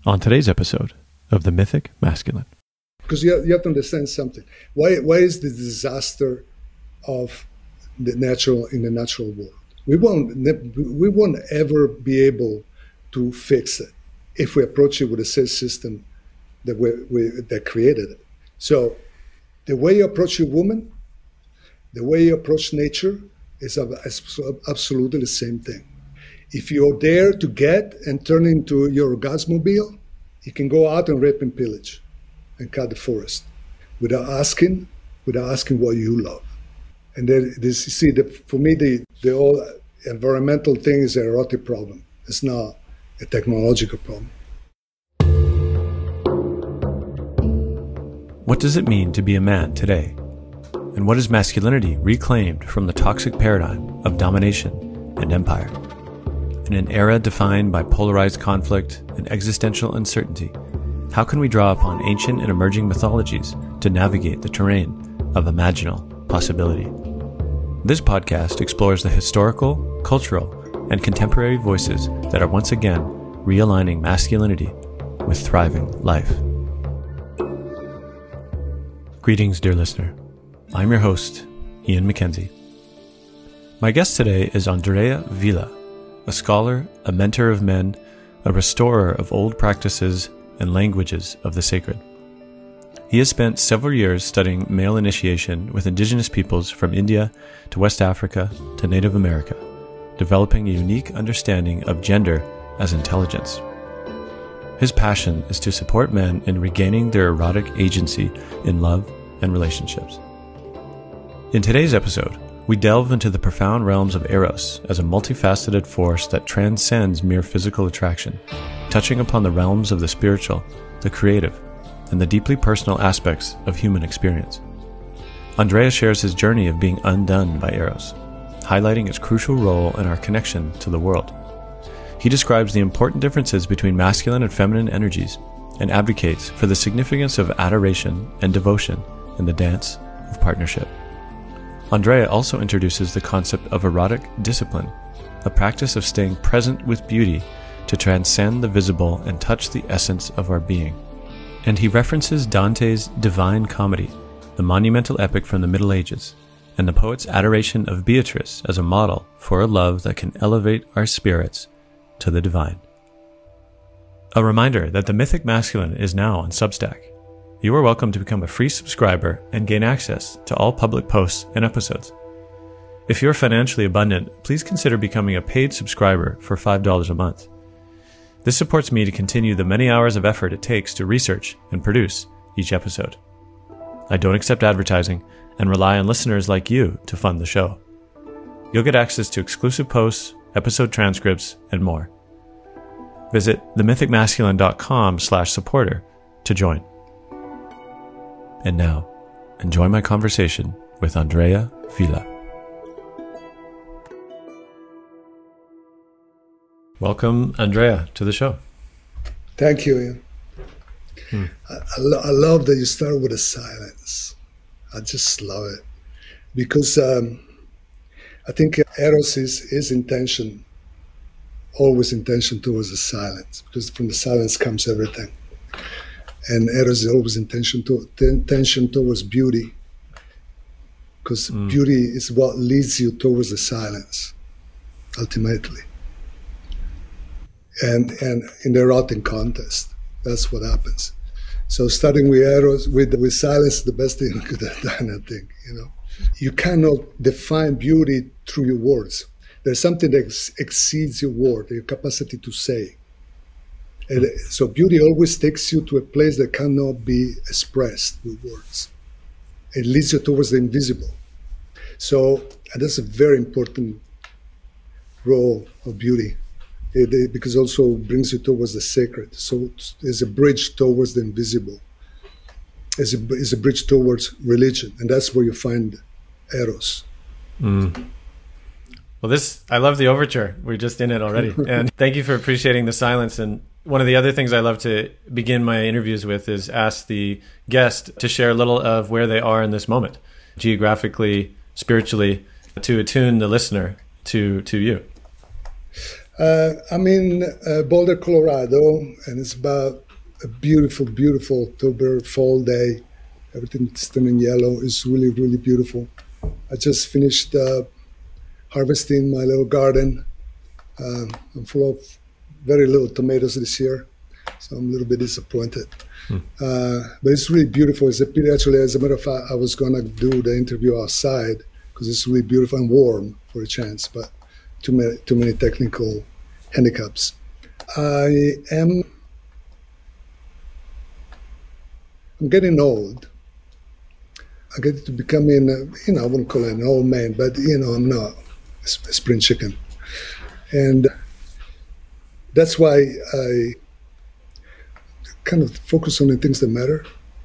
on today's episode of The Mythic Masculine. Because you have to understand something. Why is the disaster of the natural world? We won't ever be able to fix it if we approach it with the same system that created it. So the way you approach your woman, the way you approach nature is absolutely the same thing. If you're there to get and turn into your orgasmobile, you can go out and rape and pillage and cut the forest without asking what you love. And then for me, the whole environmental thing is an erotic problem. It's not a technological problem. What does it mean to be a man today? And what is masculinity reclaimed from the toxic paradigm of domination and empire? In an era defined by polarized conflict and existential uncertainty, how can we draw upon ancient and emerging mythologies to navigate the terrain of imaginal possibility? This podcast explores the historical, cultural, and contemporary voices that are once again realigning masculinity with thriving life. Greetings, dear listener. I'm your host, Ian McKenzie. My guest today is Andrea Villa, a scholar, a mentor of men, a restorer of old practices and languages of the sacred. He has spent several years studying male initiation with indigenous peoples from India to West Africa to Native America, developing a unique understanding of gender as intelligence. His passion is to support men in regaining their erotic agency in love and relationships. In today's episode, we delve into the profound realms of Eros as a multifaceted force that transcends mere physical attraction, touching upon the realms of the spiritual, the creative, and the deeply personal aspects of human experience. Andrea shares his journey of being undone by Eros, highlighting its crucial role in our connection to the world. He describes the important differences between masculine and feminine energies and advocates for the significance of adoration and devotion in the dance of partnership. Andrea also introduces the concept of erotic discipline, a practice of staying present with beauty to transcend the visible and touch the essence of our being. And he references Dante's Divine Comedy, the monumental epic from the Middle Ages, and the poet's adoration of Beatrice as a model for a love that can elevate our spirits to the divine. A reminder that The Mythic Masculine is now on Substack. You are welcome to become a free subscriber and gain access to all public posts and episodes. If you're financially abundant, please consider becoming a paid subscriber for $5 a month. This supports me to continue the many hours of effort it takes to research and produce each episode. I don't accept advertising and rely on listeners like you to fund the show. You'll get access to exclusive posts, episode transcripts, and more. Visit themythicmasculine.com/supporter to join. And now, enjoy my conversation with Andrea Villa. Welcome, Andrea, to the show. Thank you, Ian. I love that you start with a silence. I just love it. Because I think Eros is intention, always intention towards the silence, because from the silence comes everything. And Eros is always intention towards beauty, because beauty is what leads you towards the silence, ultimately. And in the erotic contest, that's what happens. So starting with Eros, with silence, the best thing you could have done, I think. You cannot define beauty through your words. There's something that exceeds your word, your capacity to say. And so beauty always takes you to a place that cannot be expressed with words. It leads you towards the invisible. So that's a very important role of beauty, because it also brings you towards the sacred. So it's a bridge towards the invisible. It's a bridge towards religion, and that's where you find Eros. Well, I love the overture. We're just in it already. And thank you for appreciating the silence. And one of the other things I love to begin my interviews with is ask the guest to share a little of where they are in this moment, geographically, spiritually, to attune the listener to you. I'm in Boulder, Colorado, and it's about a beautiful, beautiful October fall day. Everything's turning yellow. It's really, really beautiful. I just finished harvesting my little garden. I'm full of very little tomatoes this year, so I'm a little bit disappointed. But it's really beautiful. It's actually, as a matter of fact, I was going to do the interview outside because it's really beautiful and warm for a chance, but too many technical handicaps. I'm getting old. I get to becoming, I wouldn't call it an old man, but, I'm not a spring chicken. And that's why I kind of focus on the things that matter.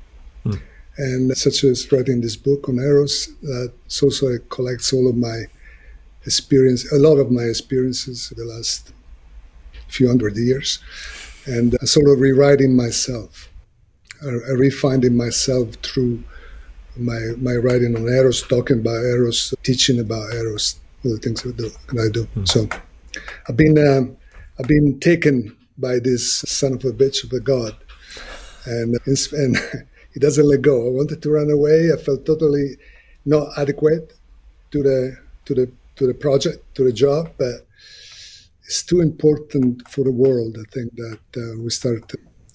And such as writing this book on Eros, it's also collects all of my experience, a lot of my experiences in the last few hundred years, and sort of rewriting myself, refinding myself through my writing on Eros, talking about Eros, teaching about Eros, all the things that I do. So I've been taken by this son of a bitch of a god, and he doesn't let go. I wanted to run away. I felt totally not adequate to the project, to the job, but it's too important for the world. I think that we start,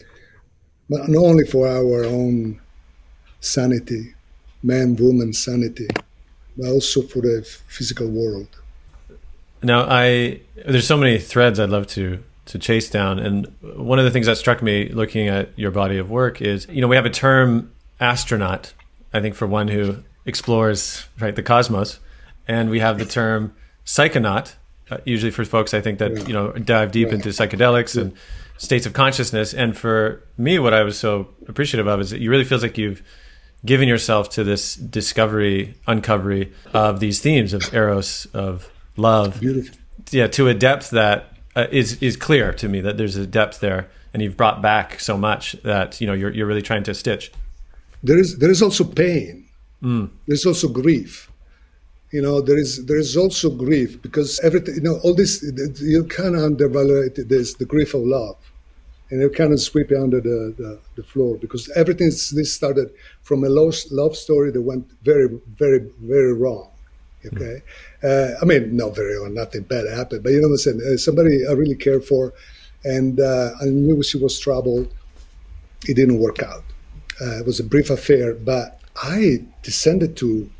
not only for our own sanity, man, woman sanity, but also for the physical world. Now, there's so many threads I'd love to chase down, and one of the things that struck me looking at your body of work is, we have a term astronaut, I think, for one who explores the cosmos, and we have the term psychonaut, usually for folks I think that dive deep into psychedelics and states of consciousness. And for me, what I was so appreciative of is that you really feels like you've given yourself to this uncovery of these themes of Eros, of love. Beautiful. Yeah, to a depth that is clear to me, that there's a depth there, and you've brought back so much that you're really trying to stitch. There is also pain. There's also grief. There is also grief because everything. All this, you kind of undervalue this, the grief of love, and you kind of sweep it under the floor because everything this started from a love story that went very, very, very wrong. Okay, not very wrong, nothing bad happened, but what I'm saying. Somebody I really cared for, and I knew she was troubled. It didn't work out. It was a brief affair, but I descended to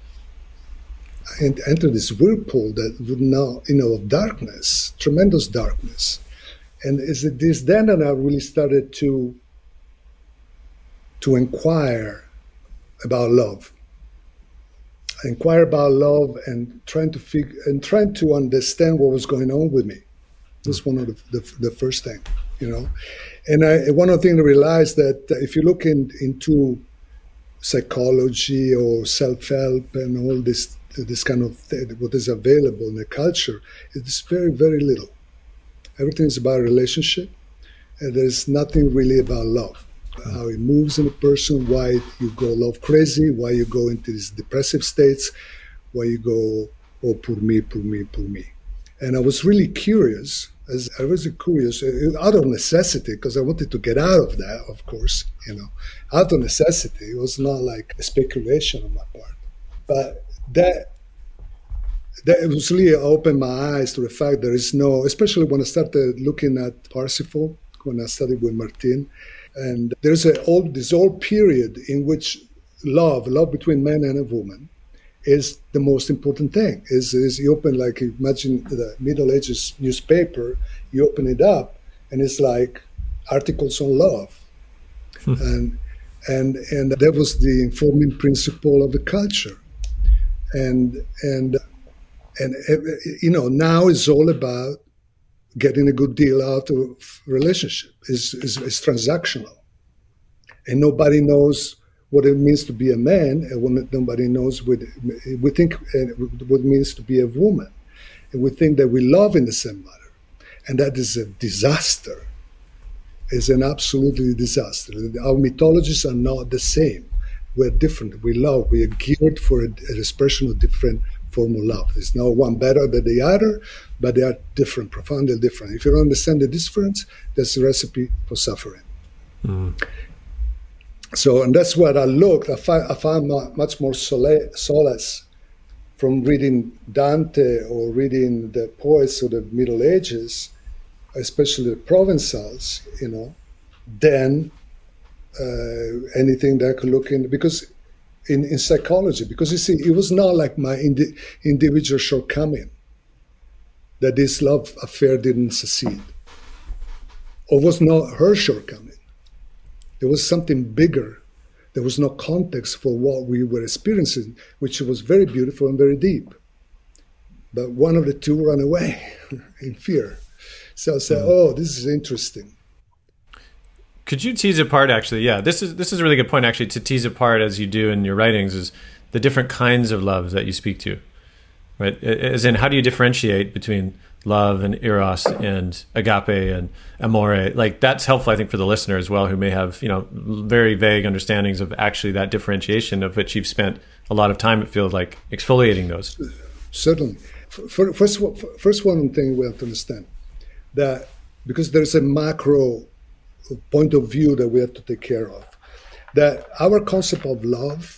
enter this whirlpool that would now, of darkness, tremendous darkness. And it's this then that I really started to inquire about love. I inquired about love and trying to understand what was going on with me. This is one of the first thing, And one of the things I realized that if you look into psychology or self-help and all this kind of thing, what is available in the culture, it's very, very little. Everything is about relationship, and there's nothing really about love. How it moves in a person, why you go love crazy, why you go into these depressive states, why you go, oh, pour me, pour me, pour me. And I was really curious, out of necessity, because I wanted to get out of that, of course, out of necessity. It was not like a speculation on my part. But that was really opened my eyes to the fact there is no, especially when I started looking at Parsifal, when I studied with Martin, and there's this whole period in which love between man and a woman is the most important thing. Is you open, like, imagine the Middle Ages newspaper, you open it up, and it's like articles on love. And that was the informing principle of the culture. And now it's all about getting a good deal out of relationship. It's transactional. And nobody knows what it means to be a man, and nobody knows what it means to be a woman. And we think that we love in the same manner. And that is a disaster. It's an absolutely disaster. Our mythologies are not the same. We're different. We are geared for an expression of different form of love. There's no one better than the other, but they are different, profoundly different. If you don't understand the difference, that's a recipe for suffering. So, and that's what I looked. I found much more solace from reading Dante or reading the poets of the Middle Ages, especially the Provençals, than anything that I could look in. Because in psychology, because you see, it was not like my individual shortcoming that this love affair didn't succeed, or was not her shortcoming. There was something bigger. There was no context for what we were experiencing, which was very beautiful and very deep. But one of the two ran away in fear. So I said, oh, this is interesting. Could you tease apart, actually? Yeah, this is a really good point, actually, to tease apart, as you do in your writings, is the different kinds of love that you speak to, right? As in, how do you differentiate between love and eros and agape and amore? Like, that's helpful, I think, for the listener as well, who may have, very vague understandings of actually that differentiation, of which you've spent a lot of time, it feels like, exfoliating those. Certainly. First one thing we have to understand, that because there's a macro point of view that we have to take care of, that our concept of love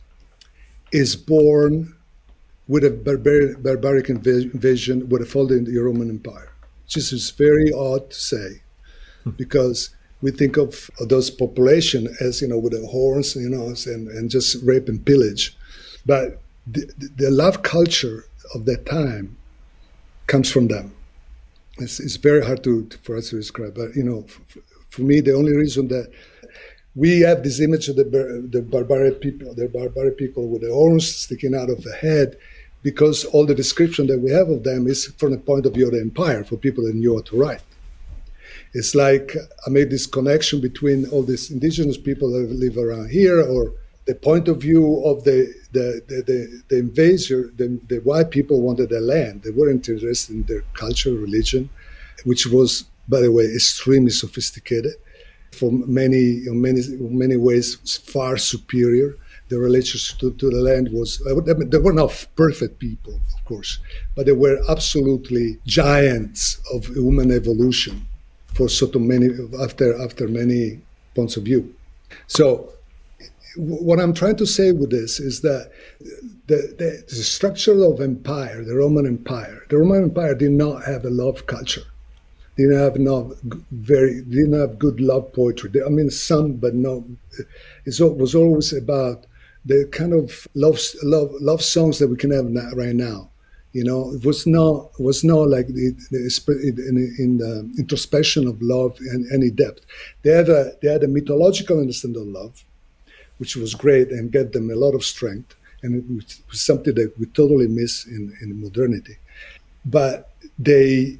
is born with a barbaric invasion with a fall in the Roman Empire. Which is very odd to say, because we think of those population as, with the horns, and just rape and pillage. But the love culture of that time comes from them. It's very hard for us to describe, but for me, the only reason that we have this image of the barbaric people with the horns sticking out of the head, because all the description that we have of them is from the point of view of the empire, for people that knew how to write. It's like I made this connection between all these indigenous people that live around here, or the point of view of the invader, the white people wanted their land. They weren't interested in their culture, religion, which was, by the way, extremely sophisticated. For in many ways, far superior. The relationship to the land was, they were not perfect people, of course, but they were absolutely giants of human evolution for after many points of view. So what I'm trying to say with this is that the structure of empire, the Roman Empire did not have a love culture. Didn't have good love poetry. I mean, some, but no. It was always about the kind of love songs that we can have right now. It was not like in the introspection of love and any depth. They had a mythological understanding of love, which was great and gave them a lot of strength, and it was something that we totally miss in modernity. But they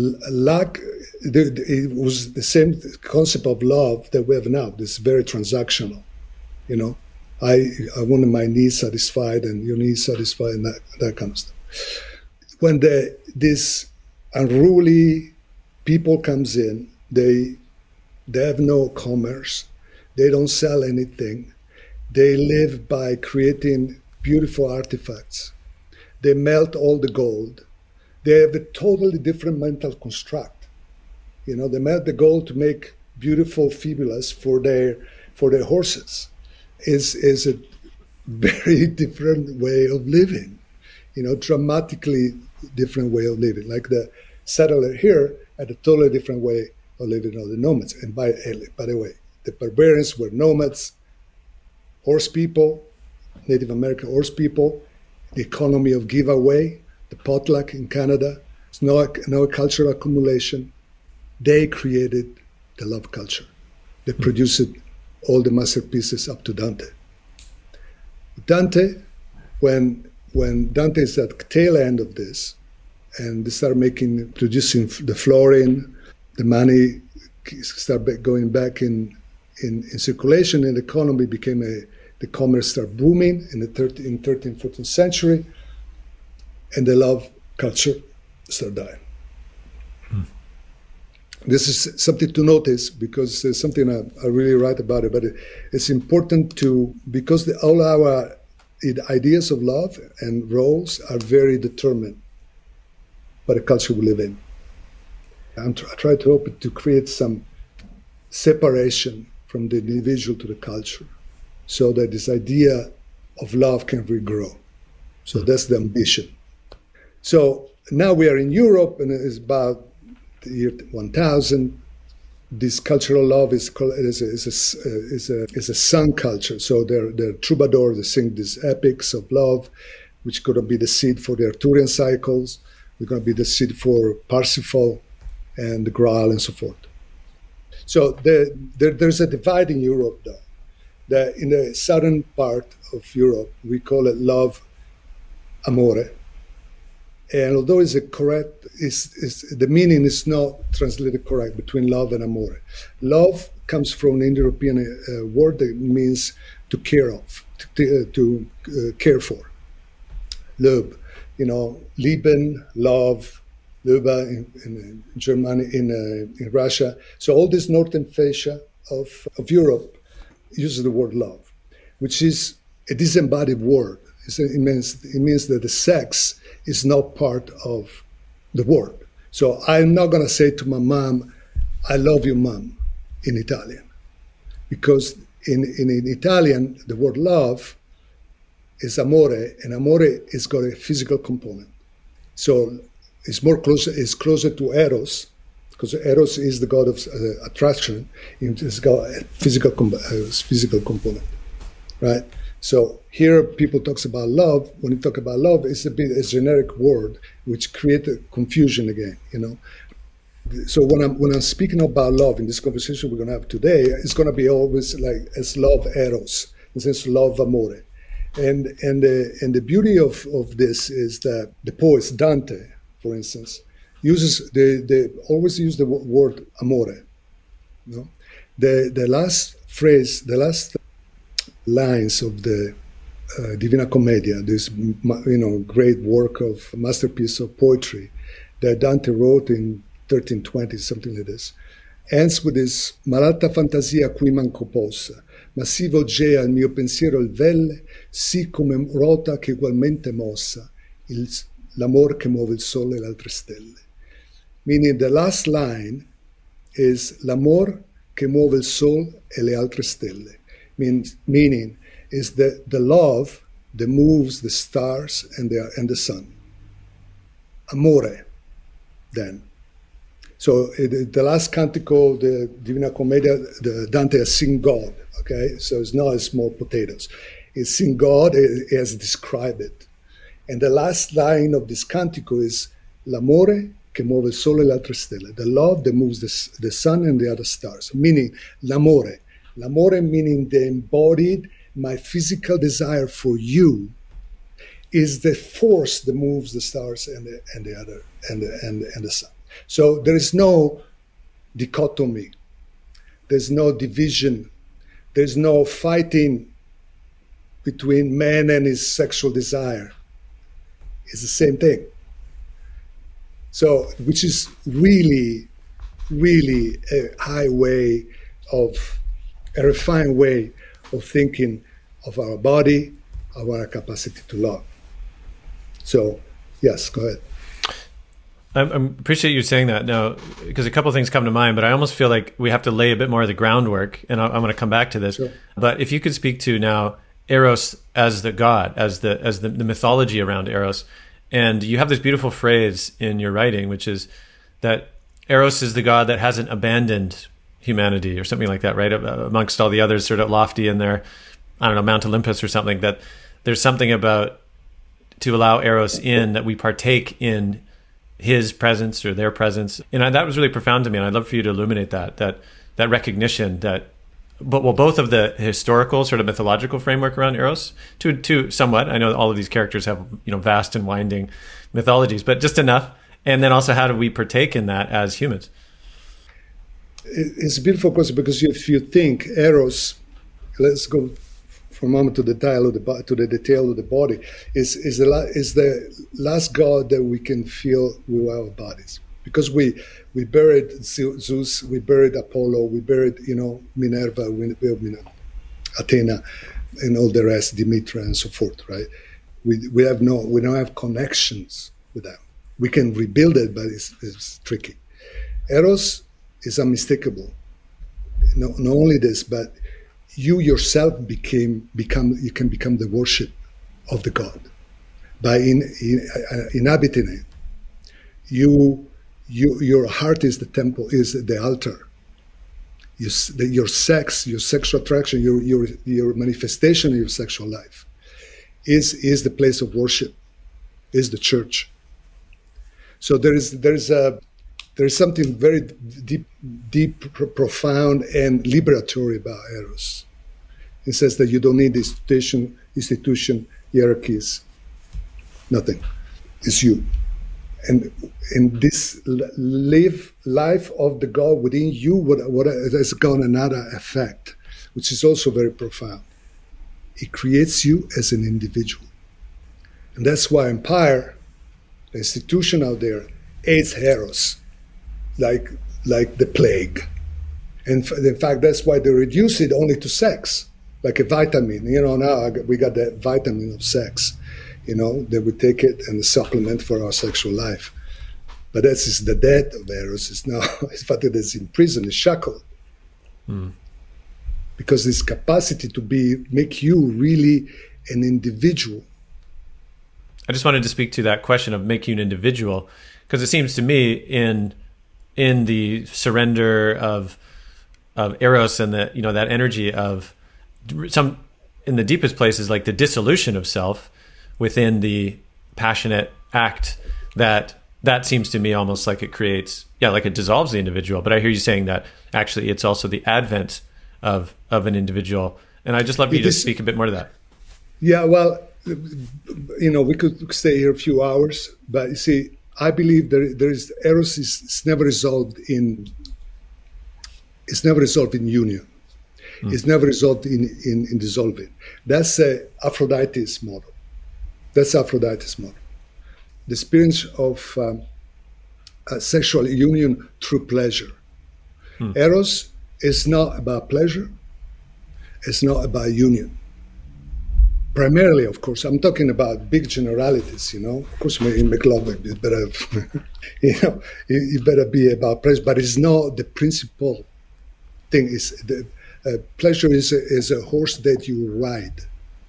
it was the same concept of love that we have now. This very transactional, I wanted my needs satisfied and your needs satisfied, and that kind of stuff. When this unruly people comes in, they have no commerce, they don't sell anything, they live by creating beautiful artifacts, they melt all the gold. They have a totally different mental construct. They melt the gold to make beautiful fibulas for their horses. Is a very different way of living, dramatically different way of living. Like the settler here had a totally different way of living than the nomads. And by the way, the barbarians were nomads, horse people, Native American horse people, the economy of giveaway, the potluck in Canada. It's no cultural accumulation. They created the love culture. They produced all the masterpieces up to Dante. Dante, when Dante is at the tail end of this, and they start producing the florin, the money start going back in circulation, and the economy the commerce started booming in the 13th, 14th century, and the love culture started dying. This is something to notice, because there's something I really write about it, but it's important because all our ideas of love and roles are very determined by the culture we live in. I try to hope to create some separation from the individual to the culture so that this idea of love can regrow. So that's the ambition. So now we are in Europe, and it's about the year 1000. This cultural love is a sung culture. So they're troubadours, they sing these epics of love, which going to be the seed for the Arthurian cycles. They're going to be the seed for Parsifal and the Graal and so forth. So there's a divide in Europe, though. That in the southern part of Europe, we call it love, amore. And although it's correct, the meaning is not translated correct between love and amore. Love comes from an Indo-European word that means to care of, to care for. Lob, Lieben, love, Liebe in Germany, in Russia. So all this northern fascia of Europe uses the word love, which is a disembodied word. It means that the sex is not part of the word. So I'm not going to say to my mom, I love you, mom, in Italian. Because in Italian, the word love is amore, and amore is got a physical component. So it's closer to eros, because eros is the god of attraction. It's got a physical component, right? So here people talks about love. When you talk about love, it's a generic word which creates confusion again, So when I'm speaking about love in this conversation we're going to have today, it's going to be always like as love eros, in the sense love amore, and the beauty of this is that the poet Dante, for instance, they always use the word amore. The last phrase, the last lines of the Divina Commedia, this great work of masterpiece of poetry that Dante wrote in 1320, something like this, ends with this malata fantasia cui manco possa, ma si volgea al mio pensiero il velle, sì come rota che ugualmente mossa, l'amor che muove il sole e le altre stelle. Meaning the last line is l'amor che muove il sol e le altre stelle. Meaning is the love that moves the stars and the sun. Amore, then. So the last canticle, the Divina Commedia, Dante has seen God, okay? So it's not small potatoes. It's seen God, he has described it. And the last line of this canticle is l'amore che muove il sole e le altre stelle, the love that moves the sun and the other stars, meaning l'amore. L'amore meaning the embodied, my physical desire for you is the force that moves the stars and the sun. So there is no dichotomy, there's no division, there's no fighting between man and his sexual desire. It's the same thing. So, which is really, really a high way of, a refined way of thinking of our body, of our capacity to love. So, yes, go ahead. I appreciate you saying that now, because a couple of things come to mind, but I almost feel like we have to lay a bit more of the groundwork, and I'm going to come back to this. Sure. But if you could speak to now Eros as the god, as the mythology around Eros, and you have this beautiful phrase in your writing, which is that Eros is the god that hasn't abandoned humanity, or something like that, right? Amongst all the others, sort of lofty in their, I don't know, Mount Olympus or something. That there's something about to allow Eros in, that we partake in his presence or their presence, and that was really profound to me. And I'd love for you to illuminate that recognition that, both of the historical sort of mythological framework around Eros to somewhat. I know all of these characters have vast and winding mythologies, but just enough. And then also, how do we partake in that as humans? It's a beautiful question, because if you think Eros, let's go for a moment to the detail of the body, is the last god that we can feel with our bodies, because we buried Zeus, we buried Apollo, we buried Minerva, we buried Athena, and all the rest, Demeter and so forth, right? We don't have connections with them. We can rebuild it, but it's tricky. Eros is unmistakable. Not only this, but you yourself you can become the worship of the god by inhabiting it. Your heart is the temple, is the altar. Your sex, your sexual attraction, your manifestation of your sexual life is the place of worship, is the church. So there is something very deep, profound, and liberatory about Eros. It says that you don't need institution, hierarchies, nothing. It's you. And in this life of the God within you, what has got another effect, which is also very profound. It creates you as an individual. And that's why Empire, the institution out there, hates Eros like the plague. And in fact, that's why they reduce it only to sex, like a vitamin. Now we got the vitamin of sex. That we take it and a supplement for our sexual life. But that is the death of Eros. It's now, in fact, it is in prison, it's shackled. Because this capacity to make you really an individual. I just wanted to speak to that question of make you an individual, because it seems to me in the surrender of Eros and that energy of some, in the deepest places, like the dissolution of self, within the passionate act, that seems to me almost like it creates, like it dissolves the individual. But I hear you saying that actually it's also the advent of an individual. And I'd just love you to speak a bit more to that. Yeah, well, we could stay here a few hours, but you see, I believe Eros is never resolved in union. It's never resolved in dissolving. That's Aphrodite's model. That's Aphrodite's model. The experience of sexual union through pleasure. Eros is not about pleasure. It's not about union. Primarily, of course, I'm talking about big generalities. Of course, in McLovin, you better, you better be about pleasure, but it's not the principal thing. Is pleasure is a horse that you ride.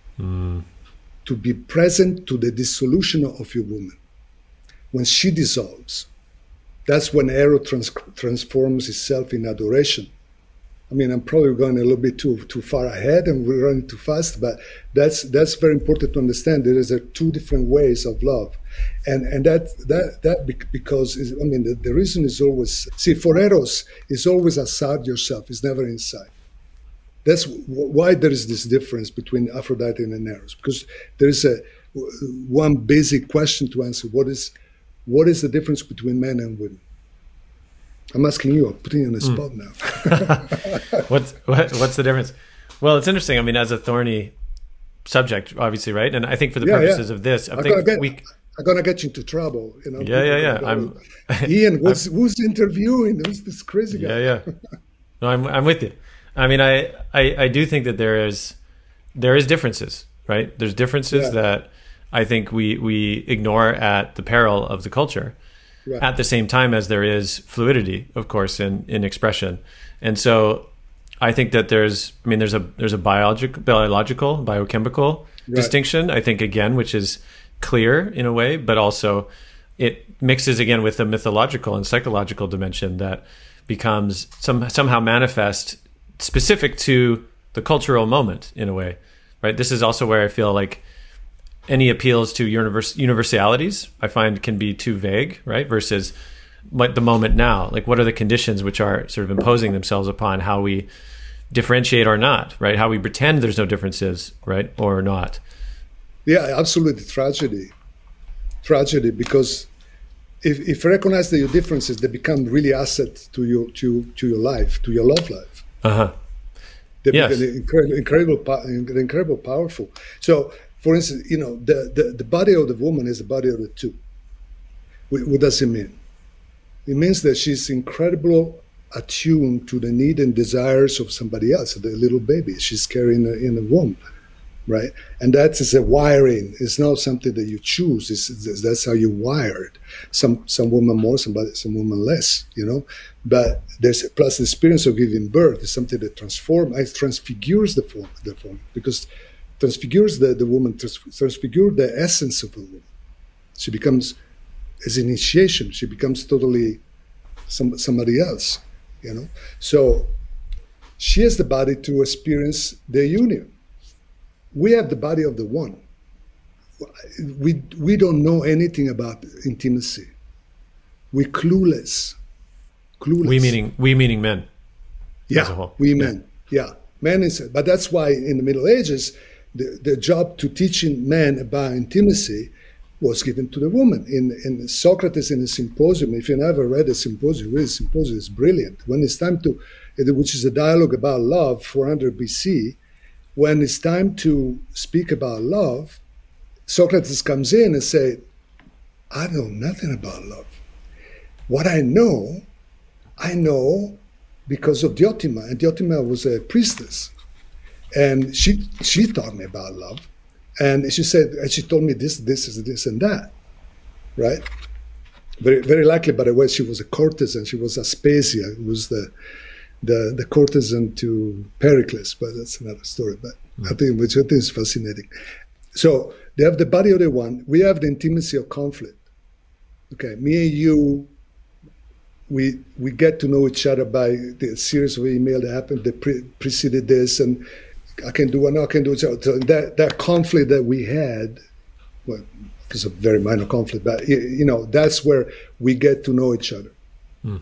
To be present to the dissolution of your woman. When she dissolves, that's when Eros transforms itself in adoration. I mean, I'm probably going a little bit too far ahead and we're running too fast, but that's very important to understand. There is two different ways of love. And that because, the reason is always, for Eros, it's always outside yourself, it's never inside. That's why there is this difference between Aphrodite and Eros, because there is one basic question to answer. What is the difference between men and women? I'm asking you. I'm putting you on the spot now. What's the difference? Well, it's interesting. I mean, as a thorny subject, obviously, right? And I think for the purposes of this, I'm gonna get you into trouble. Yeah. Ian, who's interviewing? Who's this crazy guy? Yeah. No, I'm with you. I mean, I do think that there is differences, right? There's differences that I think we ignore at the peril of the culture. Right. At the same time as there is fluidity, of course, in expression. And so I think that there's a biological, biochemical distinction, I think, again, which is clear in a way, but also it mixes again with the mythological and psychological dimension that becomes somehow manifest specific to the cultural moment in a way, right? This is also where I feel like any appeals to universalities I find can be too vague, right? Versus like the moment now, like what are the conditions which are sort of imposing themselves upon how we differentiate or not, right? How we pretend there's no differences, right? Or not. Yeah, absolutely. Tragedy, because if you recognize that your differences, they become really asset to your life, to your love life. They become incredible powerful. So, for instance, the body of the woman is the body of the two. What does it mean? It means that she's incredibly attuned to the need and desires of somebody else, the little baby she's carrying in the womb. right? And that is a wiring. It's not something that you choose. That's how you're wired. Some women more, some women less, you know. But there's plus the experience of giving birth is something that transfigures the form because transfigures the woman, transfigures the essence of a woman. She becomes, as initiation, she becomes totally somebody else, you know. So she has the body to experience the union. We have the body of the one. We don't know anything about intimacy. We're clueless. We meaning men. Yeah, as a whole. we men. Yeah, men is. But that's why in the Middle Ages, the job to teaching men about intimacy was given to the woman. In Socrates in the Symposium, if you never read the Symposium, read the Symposium, it's brilliant. When it's time to, which is a dialogue about love, 400 BC, when it's time to speak about love, Socrates comes in and says, I know nothing about love. What I know because of Diotima, and Diotima was a priestess, and she taught me about love, and she said, and she told me this and that, right? Very very likely, by the way, she was a courtesan. She was Aspasia, who was the courtesan to Pericles, but that's another story. But I think is fascinating. So they have the body of the one. We have the intimacy of conflict. Okay, me and you. We get to know each other by the series of emails that happened that preceded this, and I can do one, I can do it. So that conflict that we had, well, it's a very minor conflict, but you know, that's where we get to know each other. In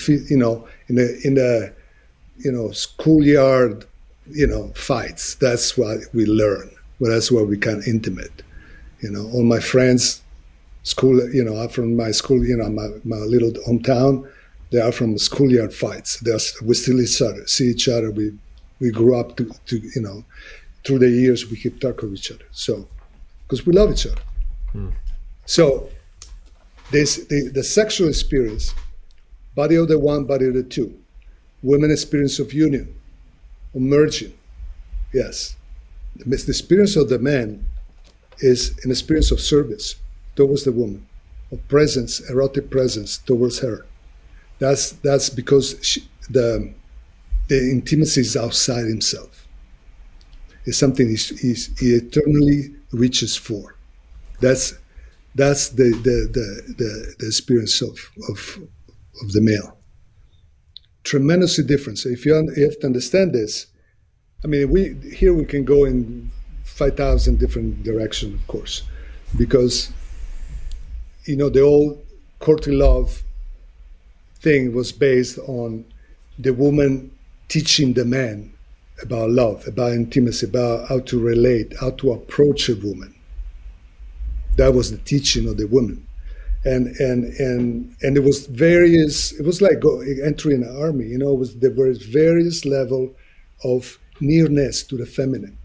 the schoolyard, fights. That's what we learn. Well, that's where we become intimate. All my friends, school, are from my school. My little hometown. They are from schoolyard fights. We still see each other. We grew up to through the years we keep track of each other. So, because we love each other. So, the sexual experience, body of the one, body of the two, women experience of union, of merging. Yes, the experience of the man is an experience of service towards the woman, of presence, erotic presence towards her. That's because the intimacy is outside himself. It's something he eternally reaches for. That's the experience of the male. Tremendously different. So if you have to understand this, I mean, we can go in 5,000 different directions, of course, because the old courtly love thing was based on the woman teaching the man about love, about intimacy, about how to relate, how to approach a woman. That was the teaching of the woman, and it was various. It was like entering an army. There was various level of nearness to the feminine,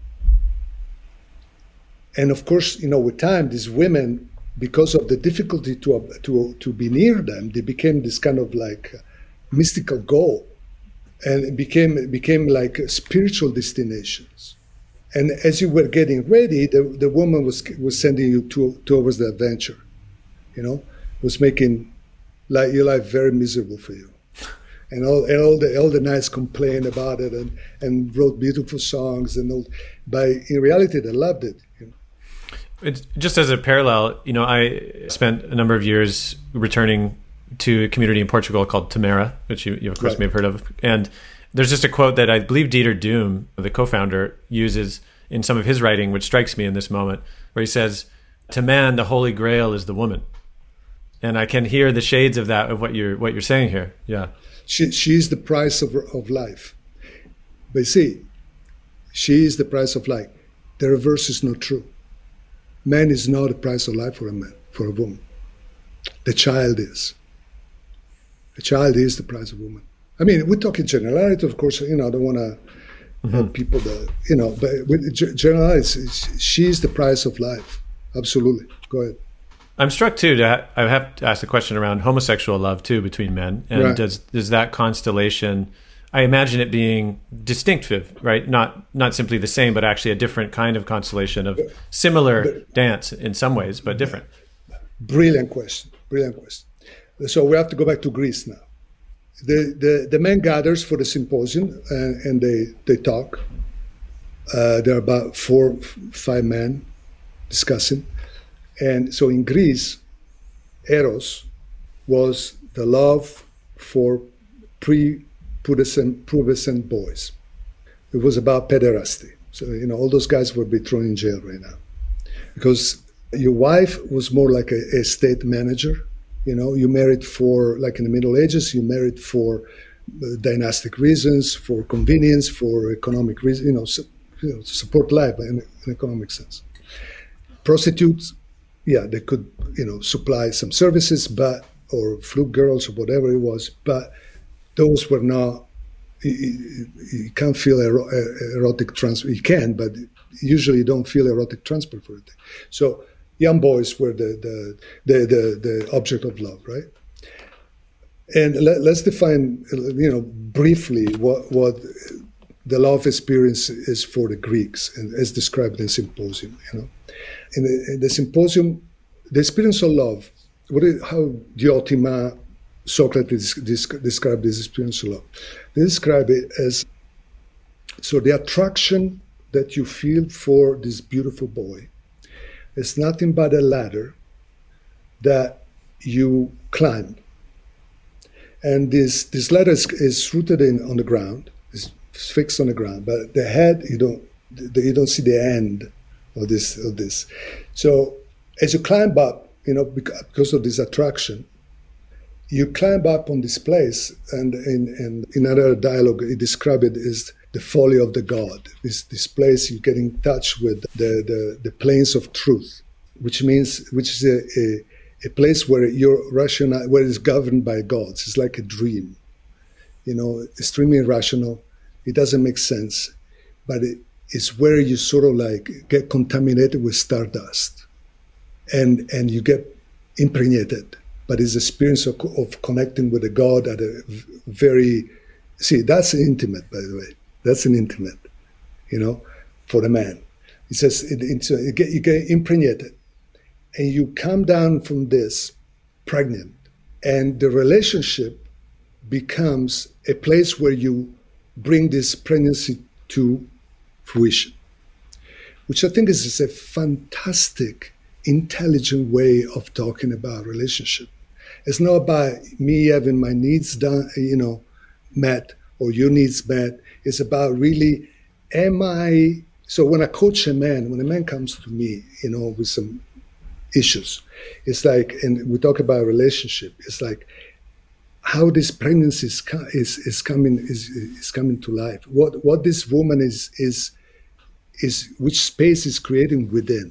and of course, with time, these women, because of the difficulty to be near them, they became this kind of like mystical goal, and it became like spiritual destinations. And as you were getting ready, the woman was sending you towards the adventure, was making your life very miserable for you, and all the nights complained about it and wrote beautiful songs and all, but in reality they loved it. It's just as a parallel, I spent a number of years returning to a community in Portugal called Tamera, which you of course may have heard of. And there's just a quote that I believe Dieter Doom, the co-founder, uses in some of his writing, which strikes me in this moment, where he says, "To man, the holy grail is the woman." And I can hear the shades of that, of what you're saying here. Yeah, she's the price of life. But see, she is the price of life. The reverse is not true. Man is not the price of life for a man, for a woman. The child is. The child is the price of woman. I mean, we're talking generality, of course. I don't want to have people that, but with generality, she's the price of life. Absolutely. Go ahead. I'm struck too. I have to ask the question around homosexual love too between men, and does that constellation I imagine it being distinctive, right? Not simply the same, but actually a different kind of constellation of similar dance in some ways, but different. Brilliant question. Brilliant question. So we have to go back to Greece now. The men gathers for the symposium and they talk. There are about 4-5 men discussing. And so in Greece, Eros was the love for pubescent boys. It was about pederasty. So, all those guys would be thrown in jail right now. Because your wife was more like a state manager. You married for, like in the Middle Ages, you married for dynastic reasons, for convenience, for economic reasons, to support life in an economic sense. Prostitutes, yeah, they could, supply some services, or flute girls or whatever it was, but those were not, you can't feel erotic transfer. You can, but usually you don't feel erotic transfer for it. So young boys were the object of love, right? And let's define, briefly what the love experience is for the Greeks, and as described in the symposium. In the symposium, the experience of love. How Diotima, Socrates described this experience of love? They describe it as the attraction that you feel for this beautiful boy is nothing but a ladder that you climb. And this ladder is rooted on the ground, is fixed on the ground, but the head, you don't see the end of this. So as you climb up, because of this attraction, you climb up on this place, and in another dialogue, he described it as the folly of the god. This place you get in touch with the planes of truth, which is a place where your rational, where it's governed by gods. It's like a dream, extremely irrational. It doesn't make sense, but it's where you sort of like get contaminated with stardust. And you get impregnated, but it's the experience of connecting with a God at a very, that's intimate, by the way. That's an intimate, for the man. It says you get impregnated, and you come down from this pregnant, and the relationship becomes a place where you bring this pregnancy to fruition, which I think is a fantastic, intelligent way of talking about relationship. It's not about me having my needs done, met, or your needs met. It's about really, so when I coach a man, when a man comes to me, with some issues, it's like, and we talk about relationship, it's like how this pregnancy is coming to life. What this woman is which space is creating within.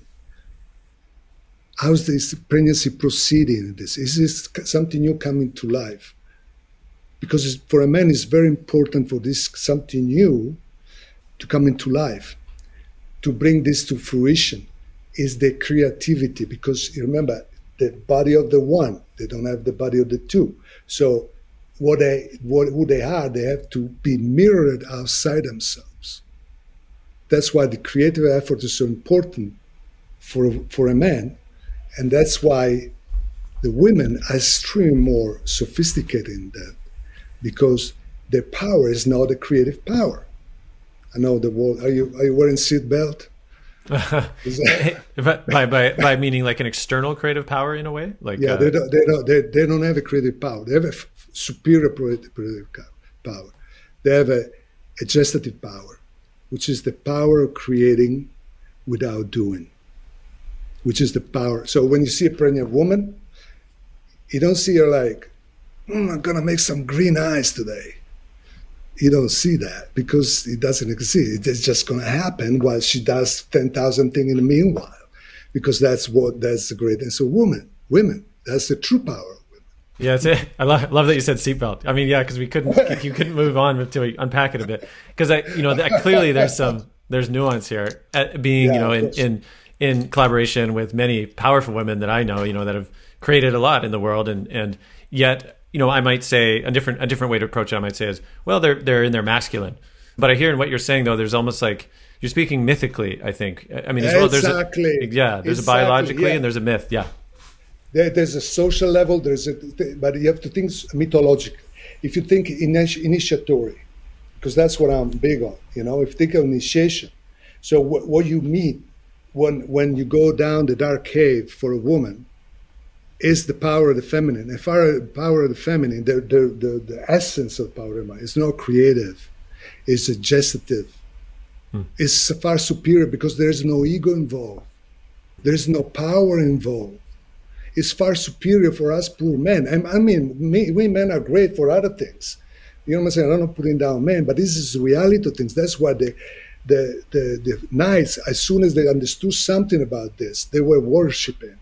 How's this pregnancy proceeding? Is this something new coming to life? Because for a man, it's very important for this something new to come into life, to bring this to fruition, is the creativity. Because you remember, the body of the one, they don't have the body of the two. So who they are, they have to be mirrored outside themselves. That's why the creative effort is so important for a man. And that's why the women are extremely more sophisticated in that, because their power is not a creative power. I know the word. Are you wearing seatbelt? by meaning like an external creative power in a way, like yeah, they don't have a creative power. They have a superior creative power. They have a gestative power, which is the power of creating without doing. Which is the power. So when you see a pregnant woman, you don't see her like, I'm going to make some green eyes today. You don't see that because it doesn't exist. It's just going to happen while she does 10,000 things in the meanwhile, because that's the greatness of women. That's the true power of women. Yeah, that's it. I love that you said seatbelt. I mean, yeah, because you couldn't move on until we unpack it a bit. Because clearly there's nuance here, being in collaboration with many powerful women that I know, that have created a lot in the world, and yet I might say a different way to approach it. I might say is, well, they're in their masculine. But I hear in what you're saying though, there's almost like you're speaking mythically. I think. I mean, as well, exactly. There's a biologically and there's a myth. Yeah. There's a social level. But you have to think mythologically. If you think initiatory, because that's what I'm big on. If you think of initiation, so what you meet when you go down the dark cave for a woman is the power of the feminine. The power of the feminine, the essence of power of the mind is not creative, it's suggestive. It's far superior because there's no ego involved. There's no power involved. It's far superior for us poor men. We men are great for other things. You know what I'm saying? I'm not putting down men, but this is the reality of things. That's why the knights, as soon as they understood something about this, they were worshiping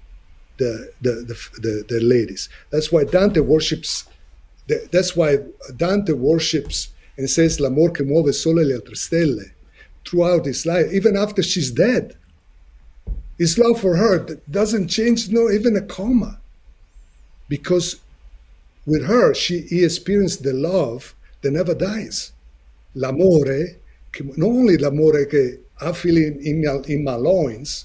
the ladies. That's why Dante worships. That's why Dante worships and says "L'amor che muove sole le altre stelle" throughout his life, even after she's dead. His love for her doesn't change, no, even a comma, because with her he experienced the love that never dies. L'amore, not only l'amore che I feel in my loins,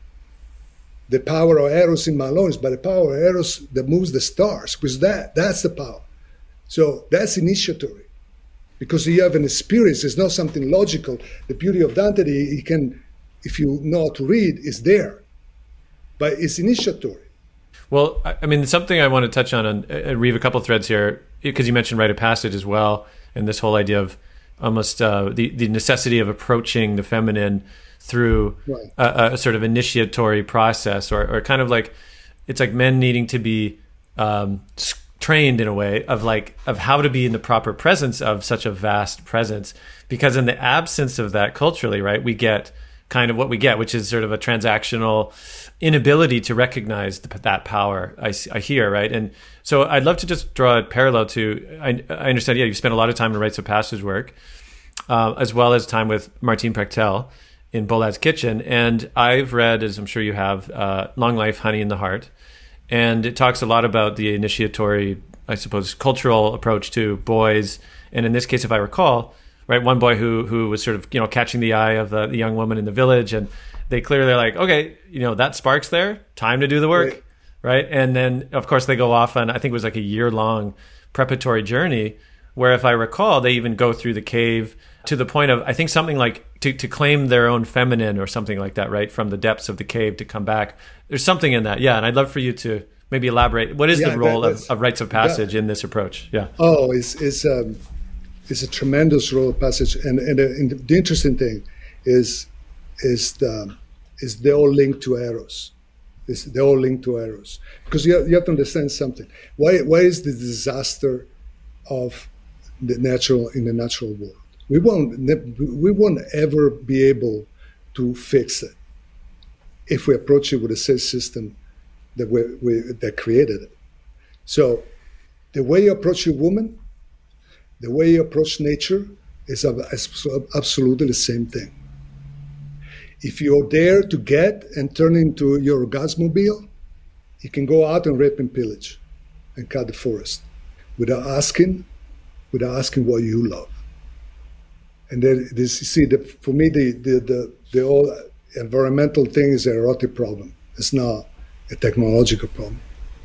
the power of Eros in my loins, but the power of Eros that moves the stars, because that's the power. So that's initiatory, because you have an experience. It's not something logical. The beauty of Dante, he can, if you know how to read, is there, but it's initiatory. Well, I mean, something I want to touch on and weave a couple of threads here, because you mentioned rite of passage as well, and this whole idea of almost the necessity of approaching the feminine through a sort of initiatory process, or kind of like, it's like men needing to be trained in a way of how to be in the proper presence of such a vast presence, because in the absence of that culturally, right, we get kind of what we get, which is sort of a transactional inability to recognize that power. I hear, right? And so I'd love to just draw a parallel to, I understand, you spent a lot of time in rites of passage work, as well as time with Martine Prechtel in Bolad's Kitchen. And I've read, as I'm sure you have, Long Life, Honey in the Heart. And it talks a lot about the initiatory, I suppose, cultural approach to boys. And in this case, if I recall, right, one boy who was sort of, catching the eye of the young woman in the village, and they clearly are like, okay, that spark's there, time to do the work, right? And then, of course, they go off on, I think it was like a year-long preparatory journey, where if I recall, they even go through the cave to the point of, I think, something like to claim their own feminine or something like that, right? From the depths of the cave to come back. There's something in that, yeah. And I'd love for you to maybe elaborate. What is the role of rites of passage in this approach? Yeah. Oh, it's a tremendous role of passage, and the interesting thing is they're all linked to Eros. They're all linked to Eros, because you have to understand something. Why is the disaster of the natural world? We won't ever be able to fix it if we approach it with the same system that created it. So the way you approach a woman, the way you approach nature is absolutely the same thing. If you're there to get and turn into your orgasmobile, you can go out and rape and pillage and cut the forest without asking what you love. And then for me, the whole environmental thing is an erotic problem. It's not a technological problem.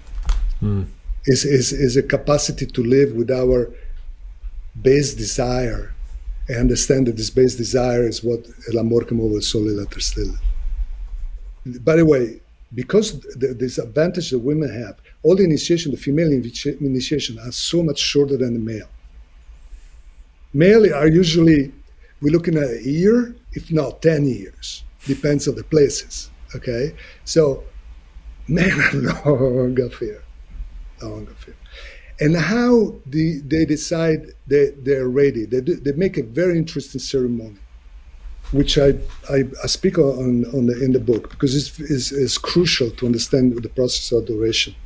It's a capacity to live with our base desire and understand that this base desire is what l'amor che muove sole le altre stelle. By the way, because this advantage that women have, all the initiation, the female initiation, are so much shorter than the male. Male are usually, we're looking at a year, if not 10 years, depends on the places, okay? So men are longer fear. And how they decide they're ready? They make a very interesting ceremony, which I speak on in the book, because it's crucial to understand the process of adoration.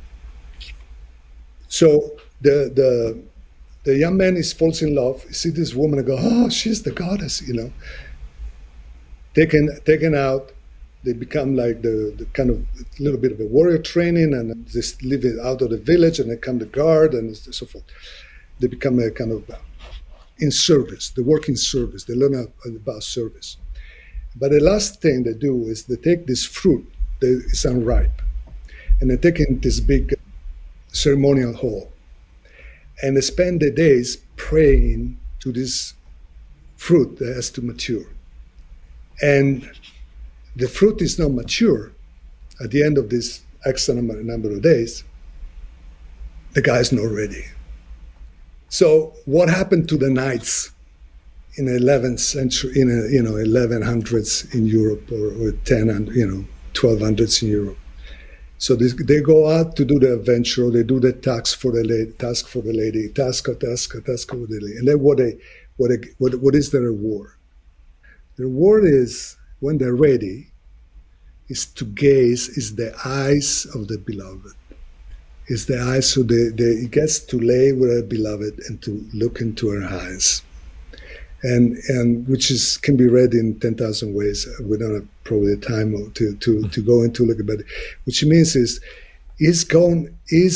So the young man falls in love. You see this woman and go, oh, she's the goddess, taken out, They become like the kind of a little bit of a warrior training, and they live out of the village, and they come the guard and so forth. They become a kind of in service. They work in service. They learn about service. But the last thing they do is they take this fruit that is unripe, and they take it in this big ceremonial hall, and they spend the days praying to this fruit that has to mature. And the fruit is not mature at the end of this X number of days. The guy is not ready. So what happened to the knights in the 11th century, in 1100s in Europe, or 1200s in Europe? So they go out to do the adventure. They do the task for the lady, task for the lady, task for the lady. And then what is the reward? The reward is, when they're ready, is to gaze, is the eyes of the beloved. Is the eyes, so he gets to lay with her beloved and to look into her eyes. And which can be read in 10,000 ways. We don't have probably the time to go into look about it. Which means is gained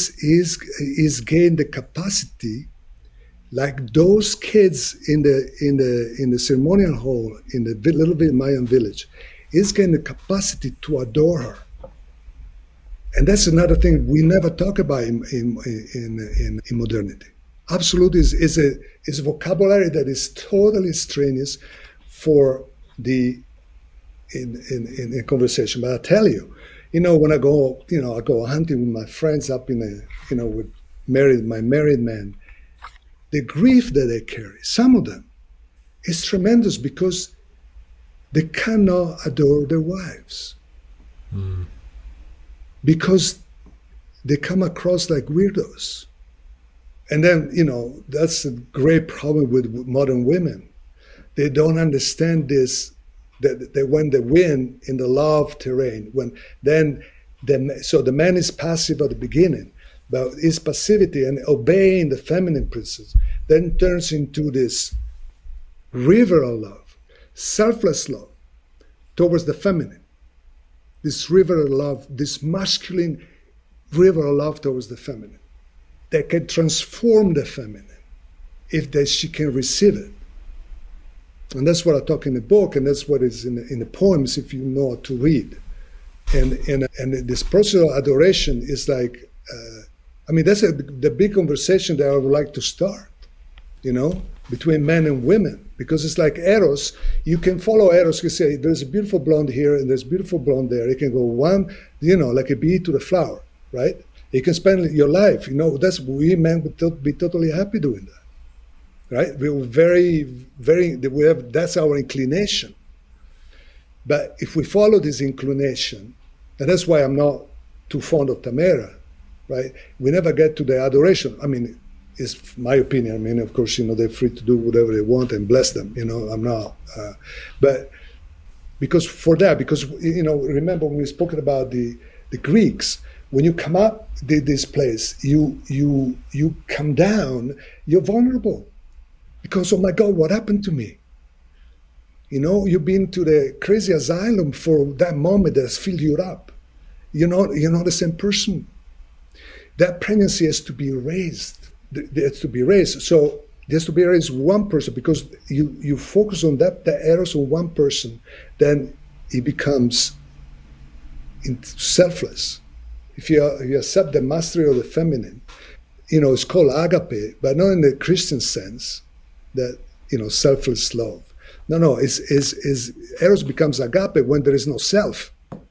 the capacity, like those kids in the ceremonial hall in the little bit Mayan village, is gained the capacity to adore her. And that's another thing we never talk about in modernity. Absolute is a vocabulary that is totally extraneous for in a conversation. But I tell you, when I go hunting with my friends up with my married men, the grief that they carry, some of them, is tremendous because they cannot adore their wives. Mm. Because they come across like weirdos. And then, that's a great problem with modern women. They don't understand this, that when they win in the love terrain, so the man is passive at the beginning, but his passivity and obeying the feminine principles then turns into this river of love, selfless love towards the feminine. This river of love, this masculine river of love towards the feminine, that can transform the feminine if she can receive it. And that's what I talk in the book, and that's what is in the poems if you know how to read. And this process of adoration is like, that's the big conversation that I would like to start, between men and women. Because it's like Eros. You can follow Eros. You say, there's a beautiful blonde here and there's a beautiful blonde there. You can go one, like a bee to the flower, right? You can spend your life, that's we men would be totally happy doing that, right? We're very, very, that's our inclination. But if we follow this inclination, and that's why I'm not too fond of Tamara, right? We never get to the adoration. It's my opinion. Of course, they're free to do whatever they want and bless them. I'm not. But because remember when we spoke about the Greeks, when you come up this place, you come down, you're vulnerable. Because, oh my God, what happened to me? You've been to the crazy asylum for that moment that's filled you up. You're not the same person. That pregnancy has to be erased. It has to be raised. So it has to be raised one person, because you focus on the Eros on one person, then it becomes selfless. If you accept the mastery of the feminine, it's called agape, but not in the Christian sense that, selfless love. No, it's Eros becomes agape when there is no self.